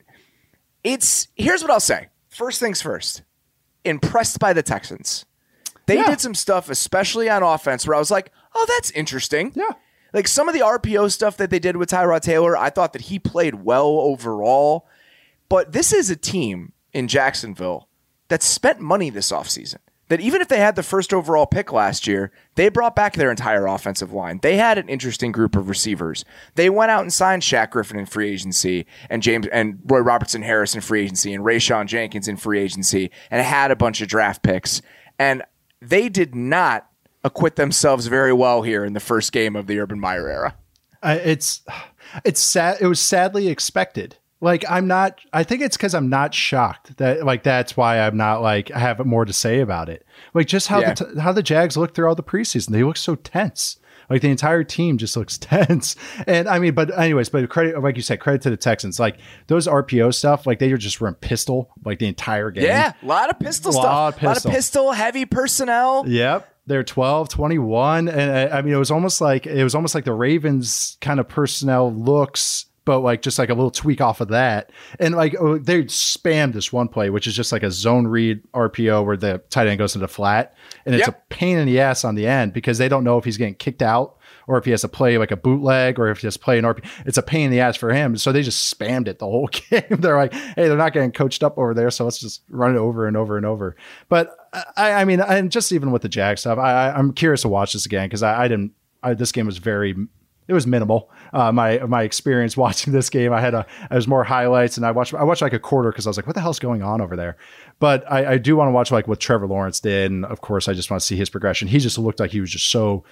It's here's what I'll say. First things first. Impressed by the Texans. They yeah. did some stuff, especially on offense, where I was like, oh, that's interesting. Yeah. Like some of the R P O stuff that they did with Tyrod Taylor, I thought that he played well overall. But this is a team in Jacksonville that spent money this offseason. That even if they had the first overall pick last year, they brought back their entire offensive line. They had an interesting group of receivers. They went out and signed Shaq Griffin in free agency and James and Roy Robertson Harris in free agency and Rayshawn Jenkins in free agency and had a bunch of draft picks. And they did not acquit themselves very well here in the first game of the Urban Meyer era. Uh, it's it's sad. It was sadly expected. Like, I'm not, I think it's because I'm not shocked that, like, that's why I'm not, like, I have more to say about it. Like, just how, yeah. the, how the Jags look throughout the preseason. They look so tense. Like, the entire team just looks tense. And, I mean, but anyways, but credit, like you said, credit to the Texans. Like, those R P O stuff, like, they were just running pistol, like, the entire game. Yeah, a lot of pistol a stuff. Lot of pistol. A lot of pistol, heavy personnel. Yep. They're twelve, twenty-one. And, I mean, it was almost like, it was almost like the Ravens kind of personnel looks, but like just like a little tweak off of that. And like oh, they spammed this one play, which is just like a zone read R P O where the tight end goes into flat. And it's yep. a pain in the ass on the end because they don't know if he's getting kicked out or if he has to play like a bootleg or if he has to play an R P O. It's a pain in the ass for him. So they just spammed it the whole game. They're like, hey, they're not getting coached up over there. So let's just run it over and over and over. But I, I mean, and just even with the Jag stuff, I, I'm curious to watch this again because I, I didn't, I, this game was very, it was minimal. Uh, my my experience watching this game, I had a I was more highlights, and I watched I watched like a quarter because I was like, what the hell's going on over there? But I, I do want to watch like what Trevor Lawrence did, and of course, I just want to see his progression. He just looked like he was just so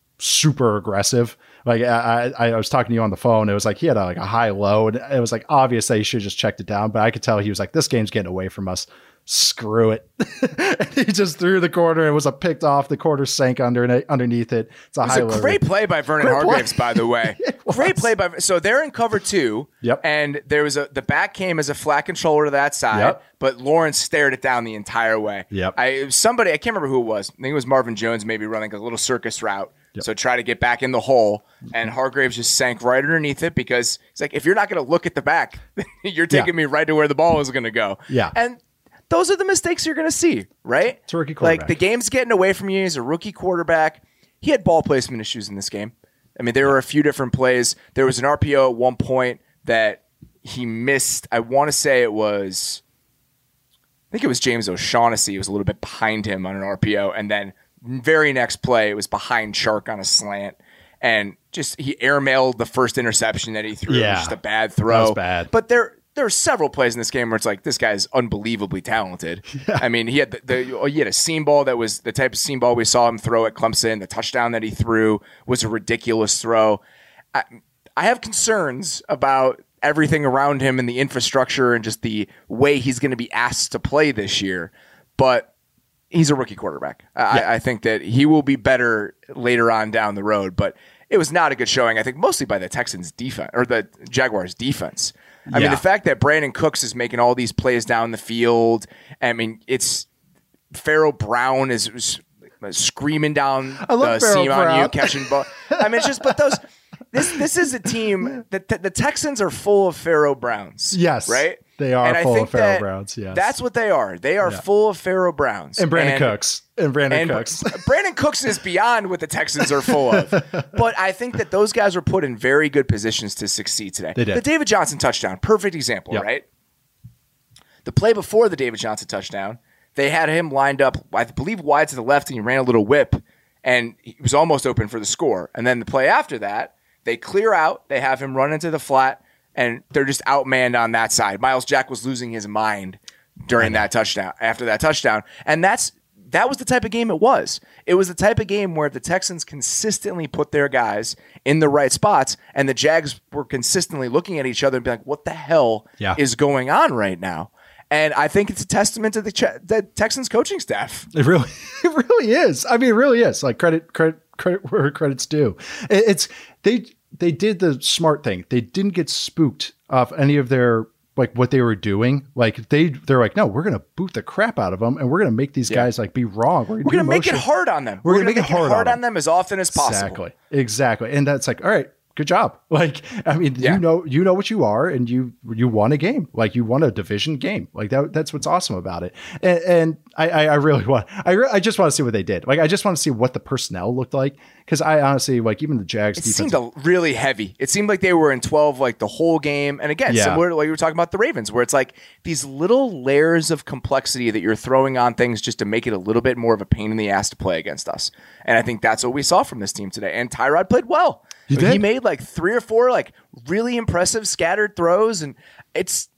super aggressive. Like I, I, I was talking to you on the phone. It was like he had a, like a high low, and it was like obvious that he should have just checked it down. But I could tell he was like, this game's getting away from us. Screw it. And he just threw the corner. It was a picked off. The quarter sank under underneath it. It's a, it was high a great play by Vernon great Hargreaves, play. by the way. Great play by. So they're in cover two. Yep. And there was a the back came as a flat controller to that side, yep. but Lawrence stared it down the entire way. Yep. I somebody I can't remember who it was. I think it was Marvin Jones, maybe running a little circus route. Yep. So try to get back in the hole, and Hargreaves just sank right underneath it because it's like if you're not going to look at the back, you're taking yeah. me right to where the ball is going to go. Yeah. And those are the mistakes you're going to see, right? It's a rookie quarterback. Like, the game's getting away from you. He's a rookie quarterback. He had ball placement issues in this game. I mean, there were a few different plays. There was an R P O at one point that he missed. I want to say it was, I think it was James O'Shaughnessy. He was a little bit behind him on an R P O. And then very next play, it was behind Chark on a slant. And just he airmailed the first interception that he threw. Yeah. It was just a bad throw. That was bad. But there There were several plays in this game where it's like, this guy's unbelievably talented. Yeah. I mean, he had the, the he had a seam ball that was the type of seam ball we saw him throw at Clemson. The touchdown that he threw was a ridiculous throw. I, I have concerns about everything around him and the infrastructure and just the way he's going to be asked to play this year. But he's a rookie quarterback. Yeah. I, I think that he will be better later on down the road. But it was not a good showing, I think, mostly by the Texans' defense or the Jaguars' defense. I yeah. mean, the fact that Brandon Cooks is making all these plays down the field, I mean, it's Pharaoh Brown is, is screaming down the Pharaoh seam Brown. on you, catching ball. I mean, it's just, but those, this this is a team that the, the Texans are full of Pharaoh Browns. Yes, right. They are and full of Pharaoh that, Browns. Yes, that's what they are. They are yeah. full of Pharaoh Browns and Brandon and, Cooks and Brandon and Cooks. Brandon Cooks is beyond what the Texans are full of. But I think that those guys were put in very good positions to succeed today. They did. The David Johnson touchdown, perfect example, yep. right? The play before the David Johnson touchdown, they had him lined up, I believe, wide to the left, and he ran a little whip, and he was almost open for the score. And then the play after that, they clear out, they have him run into the flat, and they're just outmanned on that side. Miles Jack was losing his mind during that touchdown, after that touchdown. And that's that was the type of game it was. It was the type of game where the Texans consistently put their guys in the right spots, and the Jags were consistently looking at each other and being like, what the hell yeah. is going on right now? And I think it's a testament to the, Ch- the Texans coaching staff. It really, it really is. I mean, it really is. Like credit, credit, credit where credit's due. It, it's they they did the smart thing. They didn't get spooked off any of their like what they were doing. Like they they're like, no, we're gonna boot the crap out of them, and we're gonna make these yeah. guys like be wrong. We're gonna, we're gonna make it hard on them. We're, we're gonna, gonna make, make it hard, hard on, them. them as often as possible. Exactly, exactly. And that's like, all right. Good job. Like, I mean, yeah. you know, you know what you are, and you, you won a game. Like you won a division game. Like that, that's what's awesome about it. And, and I, I really want, I, re- I just want to see what they did. Like, I just want to see what the personnel looked like. Cause I honestly, like even the Jags, it defense, seemed a, really heavy. It seemed like they were in twelve, like the whole game. And again, yeah. similar to what you were talking about the Ravens, where it's like these little layers of complexity that you're throwing on things just to make it a little bit more of a pain in the ass to play against us. And I think that's what we saw from this team today. And Tyrod played well. He, so he made like three or four like really impressive scattered throws, and it's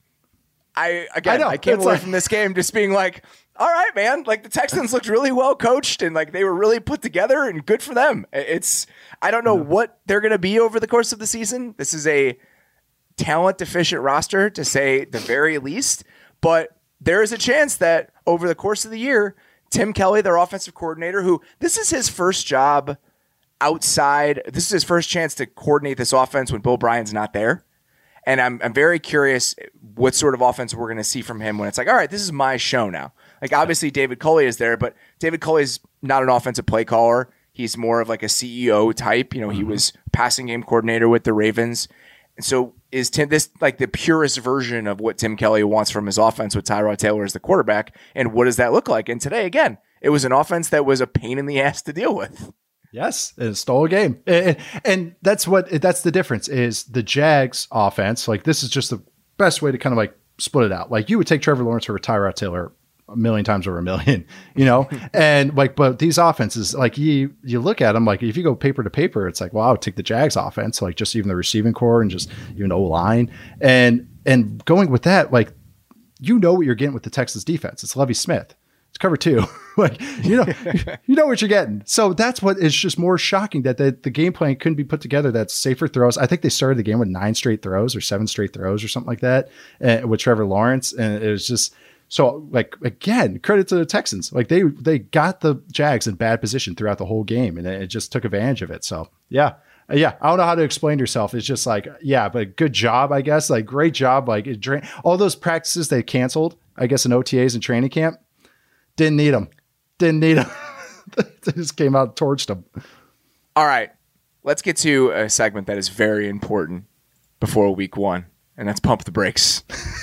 I again I, I came away like, from this game just being like, all right, man, like the Texans looked really well coached and like they were really put together and good for them. It's I don't know yeah. what they're going to be over the course of the season. This is a talent deficient roster to say the very least, but there is a chance that over the course of the year, Tim Kelly, their offensive coordinator, who this is his first job outside, this is his first chance to coordinate this offense when Bill Bryan's not there. And I'm I'm very curious what sort of offense we're going to see from him when it's like, all right, this is my show now. Like, obviously, David Culley is there, but David Culley's not an offensive play caller. He's more of like a C E O type. You know, mm-hmm. he was passing game coordinator with the Ravens. And so is Tim this like the purest version of what Tim Kelly wants from his offense with Tyrod Taylor as the quarterback? And what does that look like? And today, again, it was an offense that was a pain in the ass to deal with. Yes, it stole a game. And, and that's what, that's the difference is the Jags offense. Like this is just the best way to kind of like split it out. Like you would take Trevor Lawrence over Tyrod Taylor a million times over a million, you know? And like, but these offenses, like you, you look at them, like if you go paper to paper, it's like, well, I would take the Jags offense, like just even the receiving core and just even O line. And, and going with that, like, you know what you're getting with the Texas defense. It's Lovie Smith. It's cover two. Like, you know, you know what you're getting. So that's what is just more shocking that the, the game plan couldn't be put together. That's safer throws. I think they started the game with nine straight throws or seven straight throws or something like that uh, with Trevor Lawrence. And it was just so like, again, credit to the Texans. Like they, they got the Jags in bad position throughout the whole game and it just took advantage of it. So yeah. Uh, yeah. I don't know how to explain yourself. It's just like, yeah, but good job, I guess. Like great job. Like it drained all those practices they canceled, I guess in O T As and training camp. Didn't need them. Didn't need them. They just came out and torched them. All right. Let's get to a segment that is very important before week one, and that's Pump the Brakes.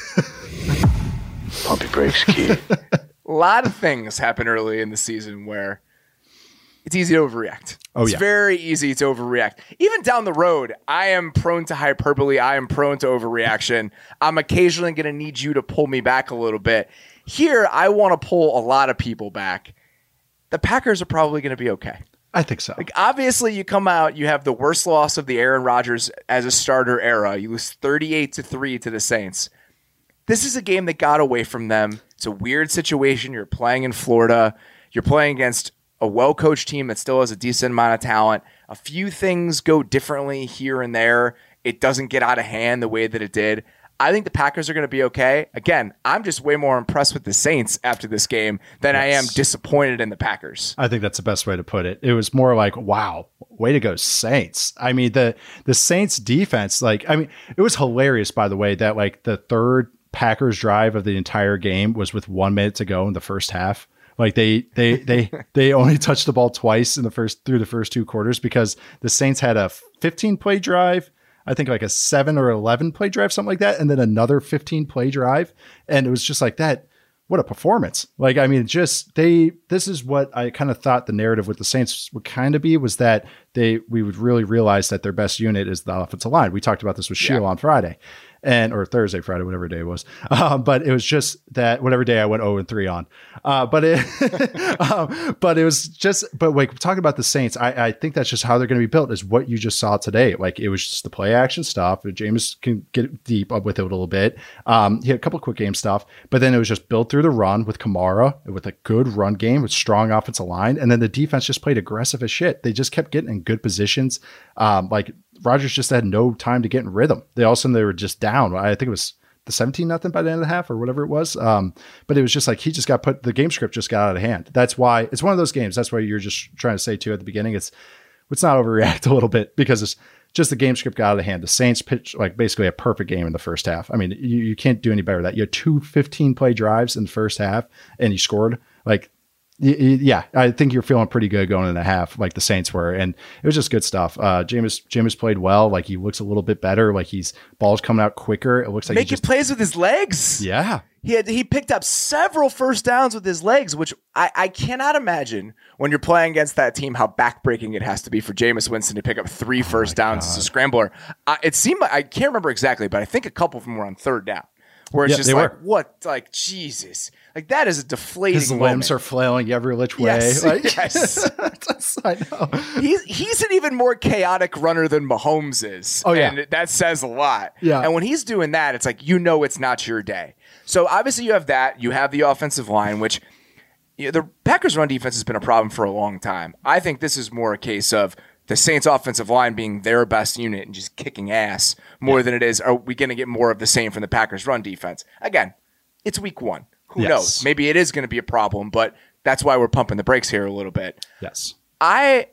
Pump your brakes, kid. A lot of things happen early in the season where it's easy to overreact. Oh, it's yeah. very easy to overreact. Even down the road, I am prone to hyperbole. I am prone to overreaction. I'm occasionally going to need you to pull me back a little bit. Here, I want to pull a lot of people back. The Packers are probably going to be okay. I think so. Like obviously, you come out, you have the worst loss of the Aaron Rodgers as a starter era. You lose thirty-eight to three to the Saints. This is a game that got away from them. It's a weird situation. You're playing in Florida. You're playing against a well-coached team that still has a decent amount of talent. A few things go differently here and there. It doesn't get out of hand the way that it did. I think the Packers are going to be okay. Again, I'm just way more impressed with the Saints after this game than yes. I am disappointed in the Packers. I think that's the best way to put it. It was more like, wow, way to go, Saints. I mean, the the Saints defense, like, I mean, it was hilarious, by the way, that like the third Packers drive of the entire game was with one minute to go in the first half. Like they they they they only touched the ball twice in the first through the first two quarters because the Saints had a fifteen play drive, I think like a seven or eleven play drive, something like that, and then another fifteen play drive, and it was just like that. What a performance. Like, I mean, just they, this is what I kind of thought the narrative with the Saints would kind of be, was that they, we would really realize that their best unit is the offensive line. We talked about this with Sheil yeah. on Friday and, or Thursday, Friday, whatever day it was. Um, but it was just that whatever day I went oh and three on, uh, but it, um, but it was just, but like talking about the Saints, I, I think that's just how they're going to be built, is what you just saw today. Like it was just the play action stuff. Jameis can get deep up with it a little bit. Um, he had a couple of quick game stuff, but then it was just built through the run with Kamara, with a good run game with strong offensive line. And then the defense just played aggressive as shit. They just kept getting in good positions. Um, like Rodgers just had no time to get in rhythm. They all of a sudden they were just down. I think it was the seventeen nothing by the end of the half or whatever it was. Um, but it was just like, he just got put, the game script just got out of hand. That's why it's one of those games. That's why you're just trying to say too at the beginning, it's, let's not overreact a little bit, because it's just the game script got out of hand. The Saints pitched like basically a perfect game in the first half. I mean, you, you can't do any better than that. You had two fifteen play drives in the first half and you scored. Like, yeah, I think you're feeling pretty good going in the half, like the Saints were, and it was just good stuff. Uh, Jameis, Jameis played well. Like he looks a little bit better. Like he's balls coming out quicker. It looks like making he just plays with his legs. Yeah, he had he picked up several first downs with his legs, which I, I cannot imagine when you're playing against that team how backbreaking it has to be for Jameis Winston to pick up three first oh downs God. as a scrambler. Uh, it seemed like, I can't remember exactly, but I think a couple of them were on third down. Where it's yeah, just like, were. what, like, Jesus. Like, that is a deflating His moment. limbs are flailing every which way. Yes, like, yes. I know. He's, he's an even more chaotic runner than Mahomes is. Oh, yeah. And that says a lot. Yeah. And when he's doing that, it's like, you know it's not your day. So, obviously, you have that. You have the offensive line, which you know, the Packers' run defense has been a problem for a long time. I think this is more a case of the Saints offensive line being their best unit and just kicking ass more yeah. than it is, are we going to get more of the same from the Packers run defense? Again, it's week one. Who yes. knows? Maybe it is going to be a problem, but that's why we're pumping the brakes here a little bit. Yes. I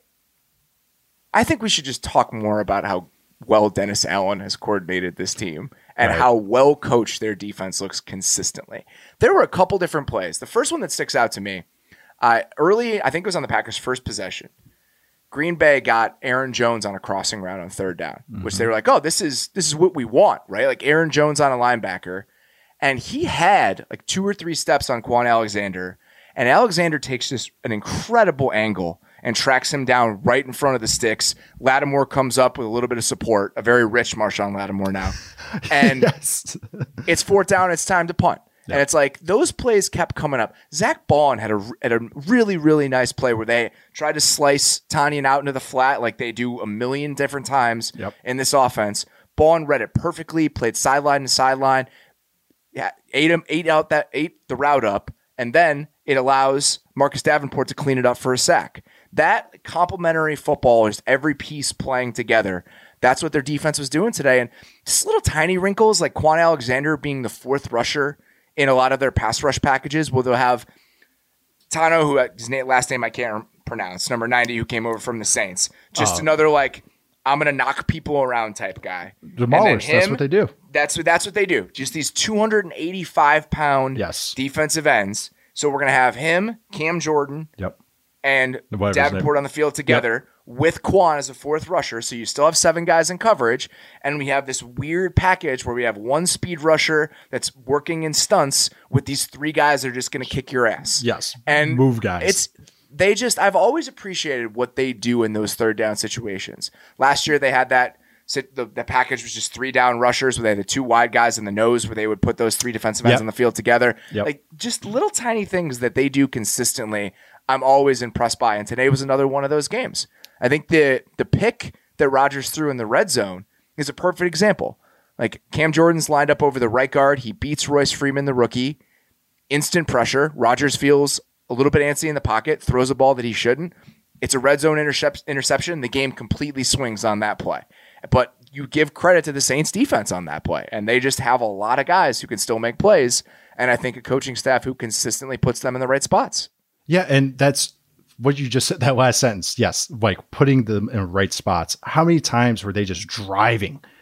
I think we should just talk more about how well Dennis Allen has coordinated this team and right. how well coached their defense looks consistently. There were a couple different plays. The first one that sticks out to me, uh, early, I think it was on the Packers' first possession. Green Bay got Aaron Jones on a crossing route on third down, mm-hmm. which they were like, oh, this is this is what we want, right? Like Aaron Jones on a linebacker. And he had like two or three steps on Quan Alexander. And Alexander takes this an incredible angle and tracks him down right in front of the sticks. Lattimore comes up with a little bit of support, a very rich Marshawn Lattimore now. And yes. It's fourth down, it's time to punt. Yep. And it's like those plays kept coming up. Zach Baun had a, had a really, really nice play where they tried to slice Tanyan out into the flat like they do a million different times yep. in this offense. Baun read it perfectly, played sideline to sideline, yeah, ate him, ate out that, ate the route up, and then it allows Marcus Davenport to clean it up for a sack. That complementary football is every piece playing together. That's what their defense was doing today. And just little tiny wrinkles like Quan Alexander being the fourth rusher in a lot of their pass rush packages, where they'll have Tano, who his name, last name I can't pronounce, number ninety, who came over from the Saints. Just uh, another like, I'm going to knock people around type guy. Demolish, him, that's what they do. That's what that's what they do. Just these two hundred eighty-five pound yes. defensive ends. So we're going to have him, Cam Jordan, yep. and Davenport on the field together. Yep. With Quan as a fourth rusher, so you still have seven guys in coverage, and we have this weird package where we have one speed rusher that's working in stunts with these three guys that are just going to kick your ass. Yes, and move guys. It's they just I've always appreciated what they do in those third down situations. Last year they had that the, the package was just three down rushers where they had the two wide guys in the nose where they would put those three defensive ends yep. on the field together. Yep. Like just little tiny things that they do consistently. I'm always impressed by, and today was another one of those games. I think the the pick that Rodgers threw in the red zone is a perfect example. Like Cam Jordan's lined up over the right guard. He beats Royce Freeman, the rookie. Instant pressure. Rodgers feels a little bit antsy in the pocket, throws a ball that he shouldn't. It's a red zone intercept, interception. The game completely swings on that play. But you give credit to the Saints defense on that play. And they just have a lot of guys who can still make plays. And I think a coaching staff who consistently puts them in the right spots. Yeah, and that's what you just said, that last sentence. Yes, like putting them in right spots. How many times were they just driving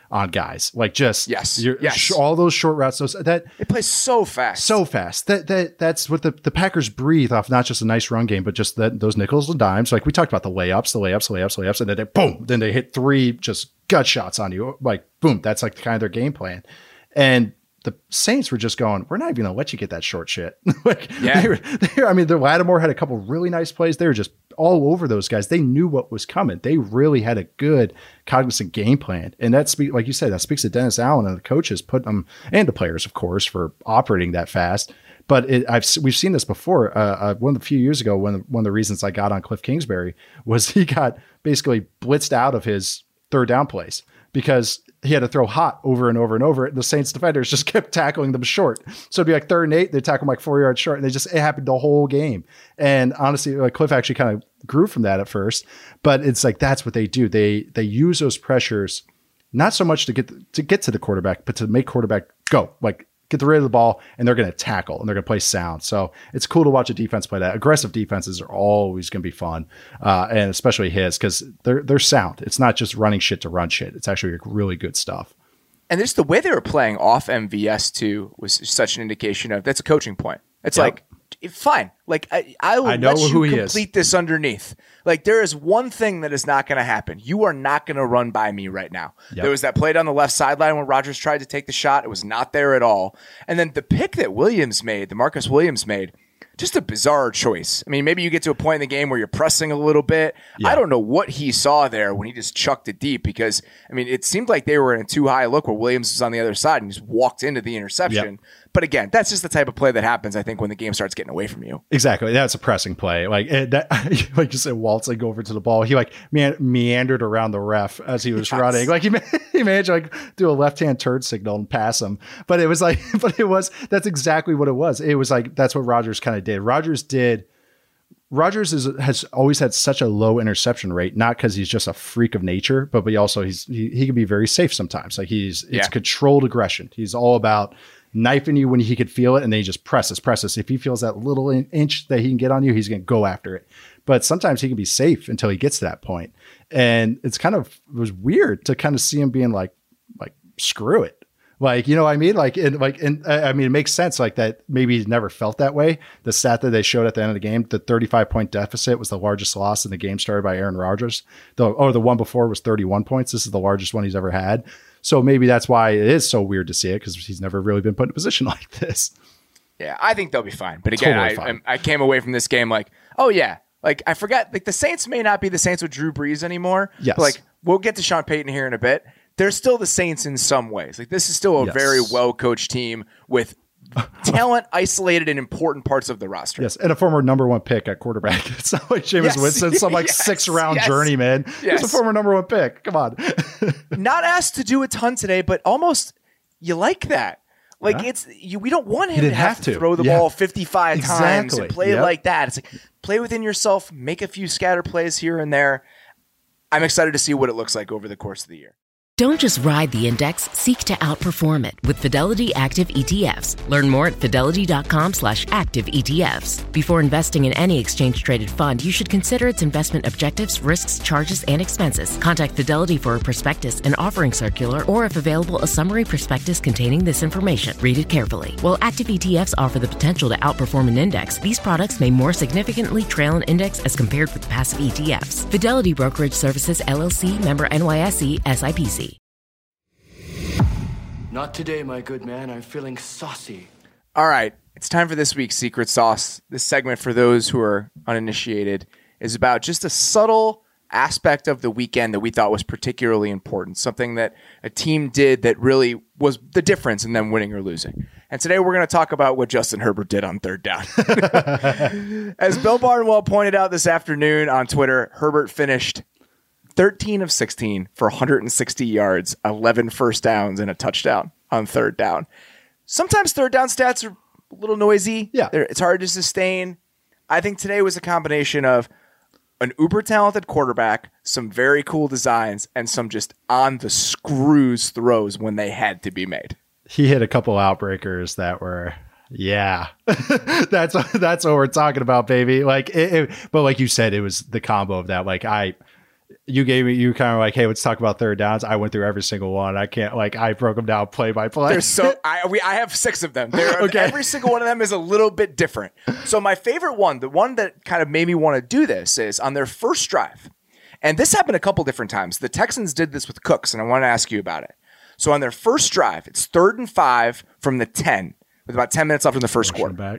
on guys. Like just yes, you're, yes. sh- all those short routes. Those that it plays so fast, so fast. That that that's what the, the Packers breathe off. Not just a nice run game, but just that those nickels and dimes. Like we talked about the layups, the layups, the layups, layups, and then they boom. Then they hit three just gut shots on you. Like boom. That's like the kind of their game plan. And the Saints were just going, we're not even going to let you get that short shit. like, yeah. they were, they were, I mean, the Lattimore had a couple really nice plays. They were just all over those guys. They knew what was coming. They really had a good cognizant game plan. And that speaks, like you said, that speaks to Dennis Allen and the coaches putting them, and the players, of course, for operating that fast. But it, I've we've seen this before. Uh, uh, one of the few years ago, when one of the reasons I got on Cliff Kingsbury was he got basically blitzed out of his third down plays because he had to throw hot over and over and over. And the Saints defenders just kept tackling them short. So it'd be like third and eight, they tackle them like four yards short, and they just, it happened the whole game. And honestly, like Cliff actually kind of grew from that at first, but it's like, that's what they do. They, they use those pressures, not so much to get, to get to the quarterback, but to make quarterback go, like get rid of the ball, and they're going to tackle and they're going to play sound. So it's cool to watch a defense play that. Aggressive defenses are always going to be fun. Uh, and especially his, cause they're, they're sound. It's not just running shit to run shit. It's actually really good stuff. And just the way they were playing off M V S too was such an indication of that's a coaching point. It's yep. like, fine. Like I, I will I let you complete this underneath. Like there is one thing that is not going to happen. You are not going to run by me right now. Yep. There was that play down the left sideline when Rodgers tried to take the shot. It was not there at all. And then the pick that Williams made, the Marcus Williams made, just a bizarre choice. I mean, maybe you get to a point in the game where you're pressing a little bit. Yeah. I don't know what he saw there when he just chucked it deep because, I mean, it seemed like they were in a too high look where Williams was on the other side and just walked into the interception. Yep. But again, that's just the type of play that happens, I think, when the game starts getting away from you. Exactly. That's a pressing play. Like it, that, like you said, waltzing over to the ball. He like me- meandered around the ref as he was yes. running. Like he, he managed to like do a left-hand turn signal and pass him. But it was like, but it was, that's exactly what it was. It was like, that's what Rodgers kind of did. Rodgers did. Rodgers is, has always had such a low interception rate, not because he's just a freak of nature, but, but he also, he's, he, he can be very safe sometimes. Like he's, it's yeah. controlled aggression. He's all about knifing you when he could feel it, and then he just presses, presses. If he feels that little in- inch that he can get on you, he's going to go after it. But sometimes he can be safe until he gets to that point. And it's kind of, it was weird to kind of see him being like, like, screw it. Like, you know what I mean? Like, and like, and I mean, it makes sense like that. Maybe he's never felt that way. The stat that they showed at the end of the game, the thirty-five point deficit was the largest loss in the game started by Aaron Rodgers. The, or the one before was thirty-one points. This is the largest one he's ever had. So maybe that's why it is so weird to see it, because he's never really been put in a position like this. Yeah, I think they'll be fine. But again, totally I, fine. I came away from this game like, oh yeah, like I forgot, like the Saints may not be the Saints with Drew Brees anymore. Yes. But like we'll get to Sean Payton here in a bit. They're still the Saints in some ways. Like this is still a yes. very well-coached team with talent isolated in important parts of the roster. Yes, and a former number one pick at quarterback. It's not like Jameis yes. Winston, some like yes. six round yes. journey, man. Yes. He's a former number one pick. Come on. Not asked to do a ton today, but almost you like that. Like yeah. it's you, we don't want him to have, have to throw the yeah. ball fifty-five exactly. times and play yep. like that. It's like play within yourself, make a few scatter plays here and there. I'm excited to see what it looks like over the course of the year. Don't just ride the index, seek to outperform it with Fidelity Active E T Fs. Learn more at fidelity.com slash active ETFs. Before investing in any exchange-traded fund, you should consider its investment objectives, risks, charges, and expenses. Contact Fidelity for a prospectus, an offering circular, or if available, a summary prospectus containing this information. Read it carefully. While active E T Fs offer the potential to outperform an index, these products may more significantly trail an index as compared with passive E T Fs. Fidelity Brokerage Services, L L C, member N Y S E, S I P C. Not today, my good man. I'm feeling saucy. All right. It's time for this week's Secret Sauce. This segment, for those who are uninitiated, is about just a subtle aspect of the weekend that we thought was particularly important, something that a team did that really was the difference in them winning or losing. And today we're going to talk about what Justin Herbert did on third down. As Bill Barnwell pointed out this afternoon on Twitter, Herbert finished thirteen of sixteen for one hundred sixty yards, eleven first downs, and a touchdown on third down. Sometimes third down stats are a little noisy. Yeah. They're, it's hard to sustain. I think today was a combination of an uber talented quarterback, some very cool designs, and some just on the screws throws when they had to be made. He hit a couple outbreakers that were, yeah, that's that's what we're talking about, baby. Like, it, it, but like you said, it was the combo of that. Like I. You gave me, you kind of like, hey, let's talk about third downs. I went through every single one. I can't, like, I broke them down play by play. There's so I we I have six of them. There, Okay. Every single one of them is a little bit different. So my favorite one, the one that kind of made me want to do this, is on their first drive. And this happened a couple different times. The Texans did this with Cooks, and I want to ask you about it. So on their first drive, it's third and five from the ten, with about ten minutes left in the first Motion quarter. back.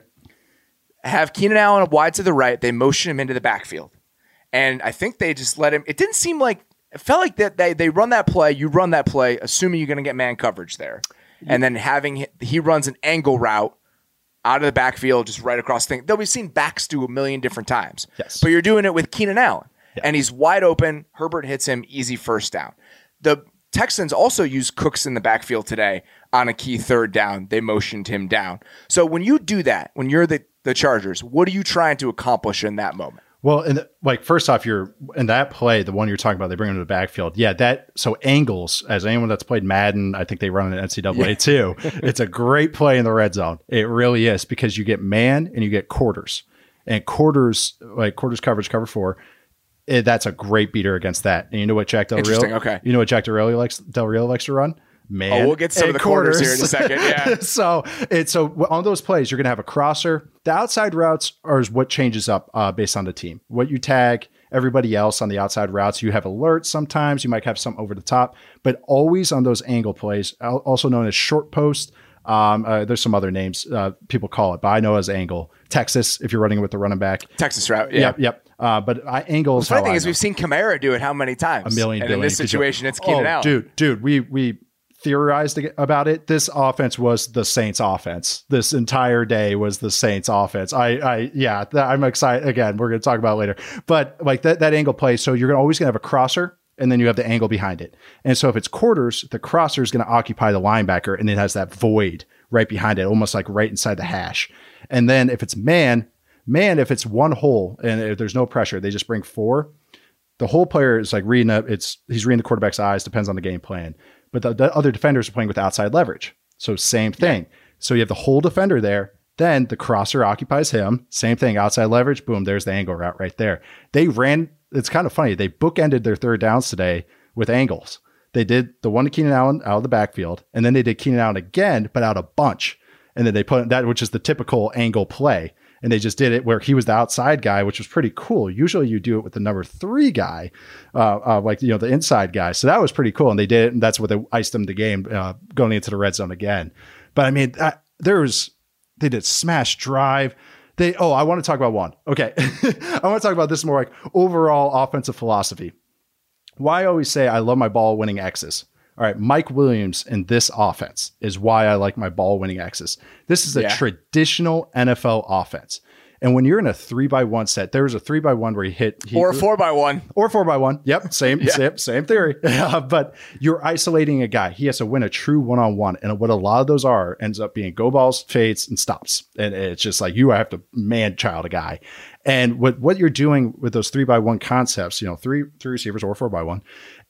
Have Keenan Allen wide to the right. They motion him into the backfield. And I think they just let him. It didn't seem like, it felt like that they, they run that play. You run that play, assuming you're going to get man coverage there. And then having, he runs an angle route out of the backfield, just right across the thing. Though we've seen backs do a million different times. Yes. But you're doing it with Keenan Allen. Yeah. And he's wide open. Herbert hits him, easy first down. The Texans also used Cooks in the backfield today on a key third down. They motioned him down. So when you do that, when you're the, the Chargers, what are you trying to accomplish in that moment? Well, and like first off, you're in that play, the one you're talking about, they bring him to the backfield. Yeah, that so angles, as anyone that's played Madden, I think they run an N C double A yeah. too. It's a great play in the red zone. It really is, because you get man and you get quarters. And quarters, like quarters coverage, cover four, it, that's a great beater against that. And you know what Jack Del Rio? Interesting, okay. You know what Jack Del Rio likes Del Rio likes to run? Man, oh, we'll get some of the quarters. quarters here in a second. Yeah. so it's so on those plays, you're going to have a crosser. The outside routes are what changes up uh, based on the team. What you tag everybody else on the outside routes, you have alerts. Sometimes you might have some over the top, but always on those angle plays, also known as short post. Um, uh, there's some other names uh, people call it, but I know as angle. Texas, if you're running with the running back. Texas route. Yeah. Yep. Yep. Uh, but I, angles. The funny thing is, we've seen Kamara do it how many times? A million. And billion, in this situation, it's Keenan oh, Allen. Dude, dude, we we. theorized about it. This offense was the Saints offense. This entire day was the Saints offense. I, I, yeah, th- I'm excited. Again, we're going to talk about it later, but like that, that angle play. So you're always going to have a crosser and then you have the angle behind it. And so if it's quarters, the crosser is going to occupy the linebacker and it has that void right behind it, almost like right inside the hash. And then if it's man, man, if it's one hole and if there's no pressure, they just bring four. The whole player is like reading up. It's he's reading the quarterback's eyes. Depends on the game plan. But the, the other defenders are playing with outside leverage. So same thing. Yeah. So you have the whole defender there. Then the crosser occupies him. Same thing. Outside leverage. Boom. There's the angle route right there. They ran. It's kind of funny. They bookended their third downs today with angles. They did the one to Keenan Allen out of the backfield. And then they did Keenan Allen again, but out a bunch. And then they put that, which is the typical angle play. And they just did it where he was the outside guy, which was pretty cool. Usually you do it with the number three guy, uh, uh, like, you know, the inside guy. So that was pretty cool. And they did it. And that's what they iced them the game uh, going into the red zone again. But I mean, uh, there was, they did smash drive. They, oh, I want to talk about one. Okay. I want to talk about this more like overall offensive philosophy. Why I always say I love my ball winning X's. All right, Mike Williams in this offense is why I like my ball winning X's. This is a yeah. traditional N F L offense. And when you're in a three by one set, there was a three by one where he hit. He, or a four by one. Or four by one. Yep. Same, yeah. same, same theory. Uh, but you're isolating a guy. He has to win a true one on one. And what a lot of those are ends up being go balls, fades, and stops. And it's just like you have to man child a guy. And what, what you're doing with those three by one concepts, you know, three, three receivers or four by one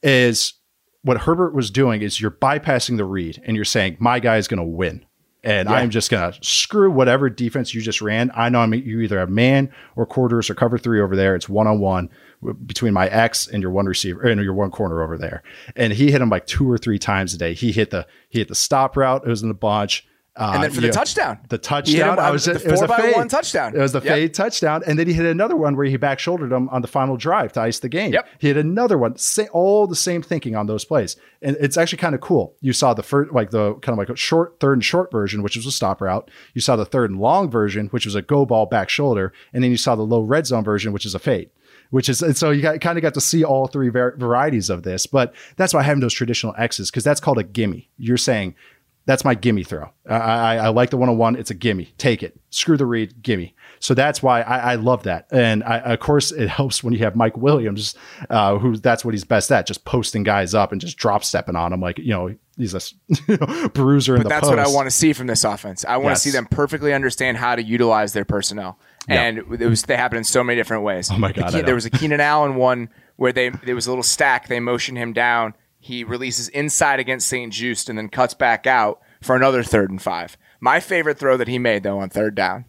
is what Herbert was doing is you're bypassing the read and you're saying, my guy is going to win. And yeah. I'm just going to screw whatever defense you just ran. I know I'm, you either have man or quarters or cover three over there. It's one-on-one between my X and your one receiver and your one corner over there. And he hit him like two or three times a day. He hit the, he hit the stop route. It was in the bunch. Uh, and then for the know, touchdown, the touchdown, I was the it four was a by fade. one touchdown. It was the yep. fade touchdown, and then he hit another one where he back shouldered him on the final drive to ice the game. Yep. He hit another one. Say all the same thinking on those plays, and it's actually kind of cool. You saw the first, like the kind of like a short third and short version, which was a stop route. You saw the third and long version, which was a go ball back shoulder, and then you saw the low red zone version, which is a fade. Which is, and so you got, kind of got to see all three var- varieties of this, but that's why having those traditional X's, because that's called a gimme. You're saying, that's my gimme throw. I, I, I like the one-on-one. It's a gimme. Take it. Screw the read. Gimme. So that's why I, I love that. And I, of course, it helps when you have Mike Williams, uh, who that's what he's best at, just posting guys up and just drop stepping on them. Like, you know, he's a you know, bruiser in but the that's post. what I want to see from this offense. I want yes. to see them perfectly understand how to utilize their personnel. Yeah. And it was they happen in so many different ways. Oh my God. The, there was a Keenan Allen one where they there was a little stack. They motion him down. He releases inside against Saint Just and then cuts back out for another third and five. My favorite throw that he made, though, on third down,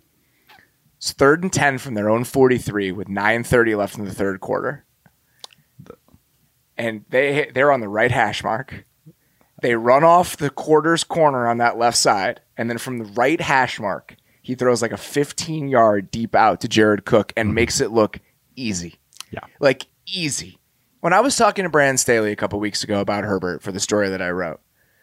it's third and ten from their own forty-three with nine thirty left in the third quarter. and they they're on the right hash mark. They run off the quarters corner on that left side, and then from the right hash mark, he throws like a fifteen-yard deep out to Jared Cook and mm-hmm. makes it look easy. Yeah. Like, easy. When I was talking to Brandon Staley a couple weeks ago about Herbert for the story that I wrote,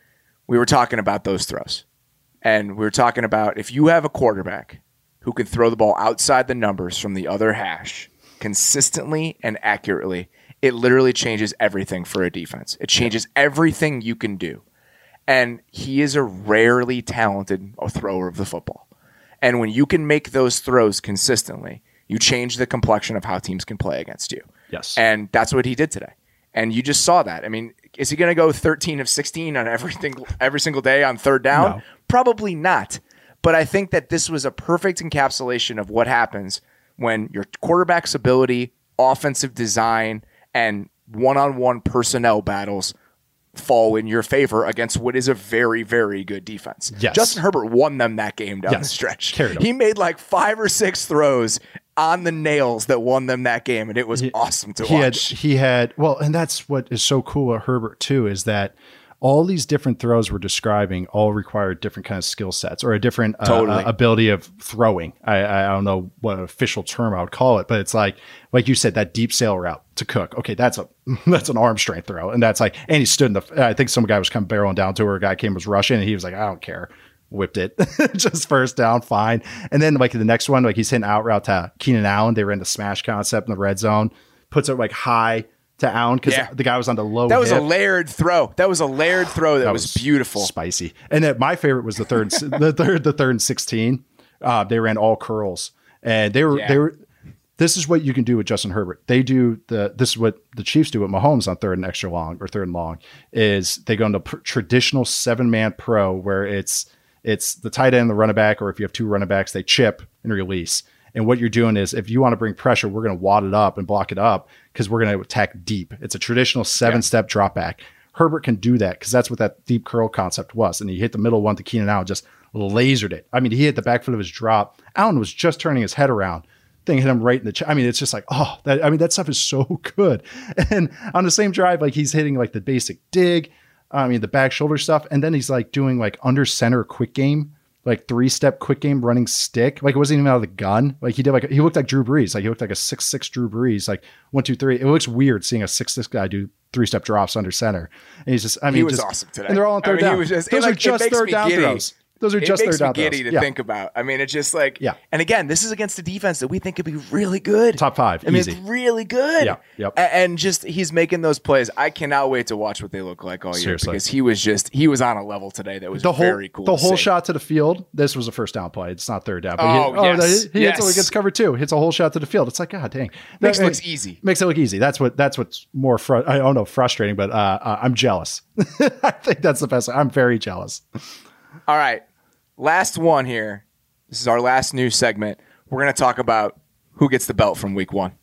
we were talking about those throws. And we were talking about if you have a quarterback who can throw the ball outside the numbers from the other hash consistently and accurately, it literally changes everything for a defense. It changes everything you can do. And he is a rarely talented thrower of the football. And when you can make those throws consistently, you change the complexion of how teams can play against you. Yes. And that's what he did today. And you just saw that. I mean, is he going to go thirteen of sixteen on everything every single day on third down? No. Probably not. But I think that this was a perfect encapsulation of what happens when your quarterback's ability, offensive design, and one-on-one personnel battles fall in your favor against what is a very, very good defense. Yes. Justin Herbert won them that game down yes. the stretch. Carried He made like five or six throws on the nails that won them that game, and it was he, awesome to he watch. Had, he had, well, and that's what is so cool at Herbert too, is that all these different throws we're describing all require different kind of skill sets or a different uh, totally. uh, ability of throwing. I, I don't know what official term I would call it, but it's like, like you said, that deep sail route to Cook. Okay, that's a that's an arm strength throw, and that's like, and he stood in the. I think some guy was coming barreling down to her. A guy came was rushing, and he was like, I don't care. Whipped it, just first down, fine. And then like the next one, like he's hitting out route to Keenan Allen. They ran the smash concept in the red zone, puts it like high to Allen because yeah. the guy was on the low. That was hip. a layered throw. That was a layered throw. That, that was, was beautiful, spicy. And then my favorite was the third, the third, the third and sixteen. Uh, they ran all curls, and they were yeah. they were. This is what you can do with Justin Herbert. They do the. This is what the Chiefs do with Mahomes on third and extra long or third and long. Is they go into pr- traditional seven man pro where it's it's the tight end, the running back, or if you have two running backs, they chip and release. And what you're doing is if you want to bring pressure, we're going to wad it up and block it up because we're going to attack deep. It's a traditional seven-step yeah. drop back. Herbert can do that because that's what that deep curl concept was. And he hit the middle one to Keenan Allen, just lasered it. I mean, he hit the back foot of his drop. Allen was just turning his head around. Thing hit him right in the chest. I mean, it's just like, oh, that, I mean, that stuff is so good. And on the same drive, like he's hitting like the basic dig, I mean, the back shoulder stuff. And then he's like doing like under center quick game. Like three step quick game running stick. Like it wasn't even out of the gun. Like he did like, he looked like Drew Brees. Like he looked like a six, six Drew Brees, like one, two, three. It looks weird seeing a six, six guy do three step drops under center. And he's just, I mean, he was just, awesome today. And they're all on third I mean, down. He was just, Those it, are like, just third down giddy. throws. Those are it just makes third down me giddy throws. to Yeah. think about. I mean, it's just like, yeah. And again, this is against a defense that we think could be really good. Top five. I mean, easy. it's really good. Yeah. Yep. And, and just, he's making those plays. I cannot wait to watch what they look like all year Seriously. because he was just, he was on a level today that was the whole, very cool. The to whole see. shot to the field. This was a first down play. It's not third down. But Oh, he, yes. he, he yes. hits it against cover two. Hits a whole shot to the field. It's like, God dang. Makes that, it looks easy. Makes it look easy. That's what, that's what's more, fr- I don't know, frustrating, but uh, uh, I'm jealous. I think that's the best. I'm very jealous. All right. Last one here. This is our last news segment. We're going to talk about who gets the belt from week one.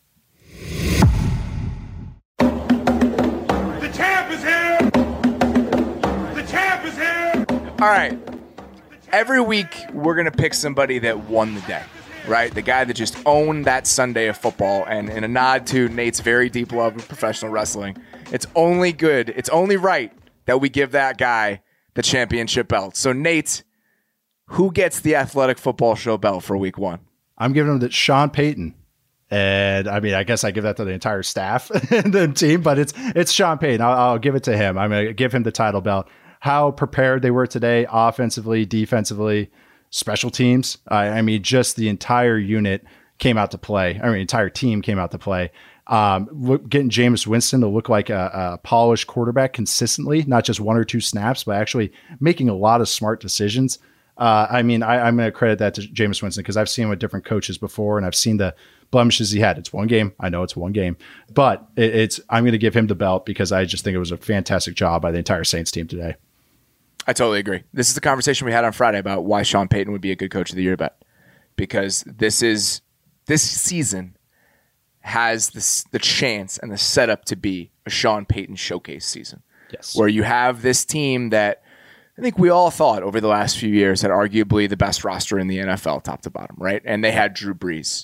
The champ is here! The champ is here! All right. Every week, we're going to pick somebody that won the day, right? The guy that just owned that Sunday of football. And in a nod to Nate's very deep love of professional wrestling, it's only good, it's only right that we give that guy the championship belt. So, Nate, who gets the Athletic Football Show belt for week one? I'm giving him to Sean Payton. And I mean, I guess I give that to the entire staff and the team, but it's it's Sean Payton. I'll, I'll give it to him. I'm going to give him the title belt. How prepared they were today, offensively, defensively, special teams. I, I mean, just the entire unit came out to play. I mean, entire team came out to play. Um, look, getting Jameis Winston to look like a, a polished quarterback consistently, not just one or two snaps, but actually making a lot of smart decisions. Uh, I mean, I, I'm going to credit that to Jameis Winston because I've seen him with different coaches before, and I've seen the blemishes he had. It's one game. I know it's one game, but it, it's I'm going to give him the belt because I just think it was a fantastic job by the entire Saints team today. I totally agree. This is the conversation we had on Friday about why Sean Payton would be a good coach of the year bet, because this is this season has this, the chance and the setup to be a Sean Payton showcase season. Yes, where you have this team that I think we all thought over the last few years had arguably the best roster in the N F L, top to bottom, right? And they had Drew Brees.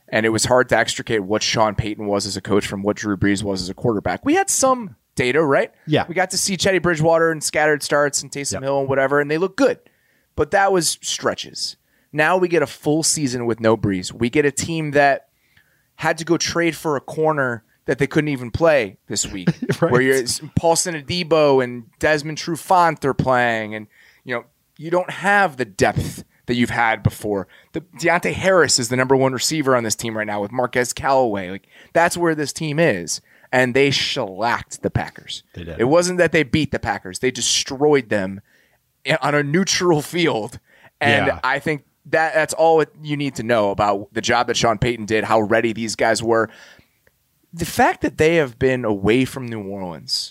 And it was hard to extricate what Sean Payton was as a coach from what Drew Brees was as a quarterback. We had some data, right? Yeah. We got to see Teddy Bridgewater and scattered starts and Taysom yep. Hill and whatever, and they look good. But that was stretches. Now we get a full season with no Brees. We get a team that had to go trade for a corner that they couldn't even play this week. Right. Where you're Paulson Adebo and Desmond Trufant are playing, and you know, you don't have the depth that you've had before. The Deontay Harris is the number one receiver on this team right now with Marquez Callaway. Like, that's where this team is. And they shellacked the Packers. They did. It wasn't that they beat the Packers. They destroyed them on a neutral field. And yeah. I think that that's all you need to know about the job that Sean Payton did, how ready these guys were. The fact that they have been away from New Orleans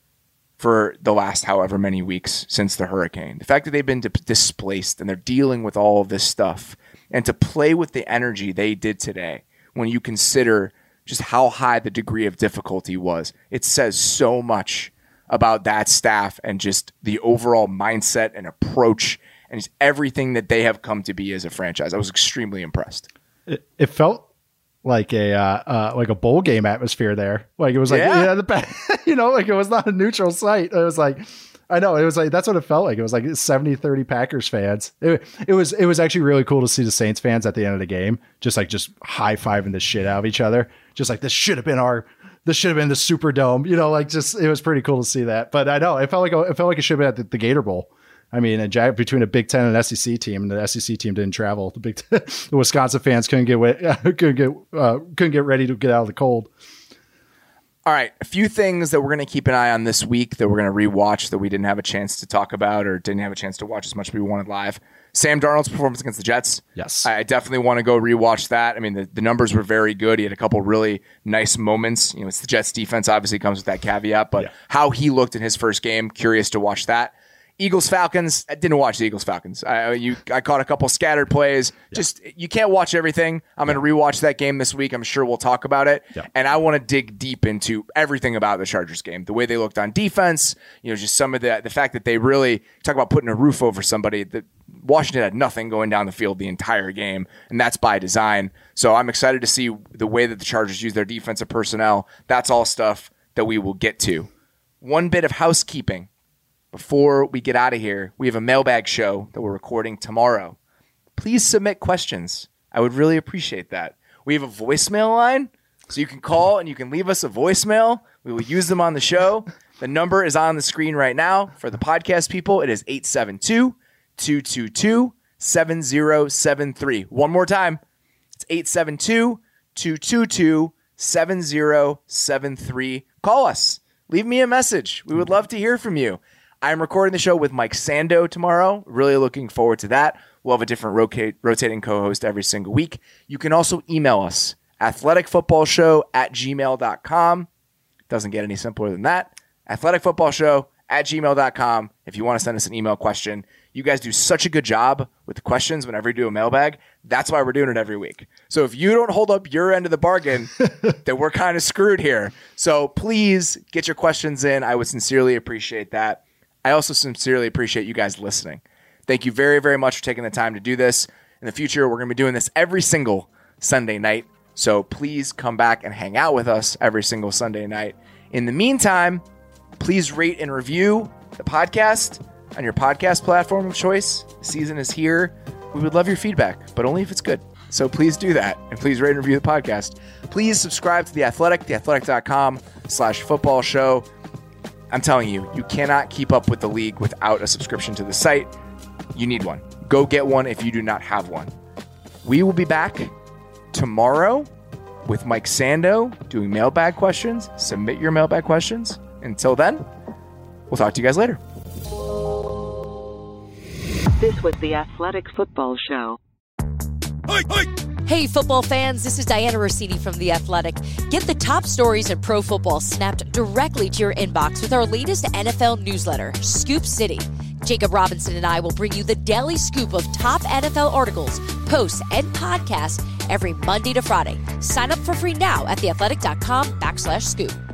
for the last however many weeks since the hurricane. The fact that they've been di- displaced and they're dealing with all of this stuff, and to play with the energy they did today, when you consider just how high the degree of difficulty was, it says so much about that staff and just the overall mindset and approach and just everything that they have come to be as a franchise. I was extremely impressed. It, it felt like a uh, uh, like a bowl game atmosphere there. Like it was like yeah, yeah the you know, like it was not a neutral site. It was like, I know, it was like, that's what it felt like. It was like seventy thirty Packers fans. It, it was it was actually really cool to see the Saints fans at the end of the game just like just high fiving the shit out of each other. Just like, this should have been our this should have been the Superdome. You know, like just it was pretty cool to see that. But I know it felt like it felt like it should have been at the, the Gator Bowl. I mean, a, between a Big Ten and S E C team, and the S E C team didn't travel. The Big Ten, the Wisconsin fans couldn't get couldn't get uh, couldn't get ready to get out of the cold. All right, a few things that we're going to keep an eye on this week that we're going to rewatch that we didn't have a chance to talk about or didn't have a chance to watch as much as we wanted live. Sam Darnold's performance against the Jets. Yes, I definitely want to go rewatch that. I mean, the, the numbers were very good. He had a couple really nice moments. You know, it's the Jets defense obviously comes with that caveat, but yeah. how he looked in his first game, curious to watch that. Eagles Falcons. I didn't watch the Eagles Falcons. I you I caught a couple scattered plays. Yeah. Just you can't watch everything. I'm yeah. going to rewatch that game this week. I'm sure we'll talk about it. Yeah. And I want to dig deep into everything about the Chargers game. The way they looked on defense, you know, just some of the the fact that they really talk about putting a roof over somebody. That Washington had nothing going down the field the entire game, and that's by design. So I'm excited to see the way that the Chargers use their defensive personnel. That's all stuff that we will get to. One bit of housekeeping. Before we get out of here, we have a mailbag show that we're recording tomorrow. Please submit questions. I would really appreciate that. We have a voicemail line, so you can call and you can leave us a voicemail. We will use them on the show. The number is on the screen right now. For the podcast people, it is eight seven two, two two two, seven zero seven three. One more time. It's eight seven two, two two two, seven zero seven three. Call us. Leave me a message. We would love to hear from you. I'm recording the show with Mike Sando tomorrow. Really looking forward to that. We'll have a different rota- rotating co-host every single week. You can also email us, athleticfootballshow at gmail dot com. Doesn't get any simpler than that. athleticfootballshow at gmail dot com if you want to send us an email question. You guys do such a good job with the questions whenever you do a mailbag. That's why we're doing it every week. So if you don't hold up your end of the bargain, then we're kind of screwed here. So please get your questions in. I would sincerely appreciate that. I also sincerely appreciate you guys listening. Thank you very, very much for taking the time to do this. In the future, we're going to be doing this every single Sunday night. So please come back and hang out with us every single Sunday night. In the meantime, please rate and review the podcast on your podcast platform of choice. The season is here. We would love your feedback, but only if it's good. So please do that. And please rate and review the podcast. Please subscribe to The Athletic, theathletic.com slash football show. I'm telling you, you cannot keep up with the league without a subscription to the site. You need one. Go get one if you do not have one. We will be back tomorrow with Mike Sando doing mailbag questions. Submit your mailbag questions. Until then, we'll talk to you guys later. This was the Athletic Football Show. Hey, hey. Hey, football fans, this is Diana Rossini from The Athletic. Get the top stories in pro football snapped directly to your inbox with our latest N F L newsletter, Scoop City. Jacob Robinson and I will bring you the daily scoop of top N F L articles, posts, and podcasts every Monday to Friday. Sign up for free now at theathletic.com backslash scoop.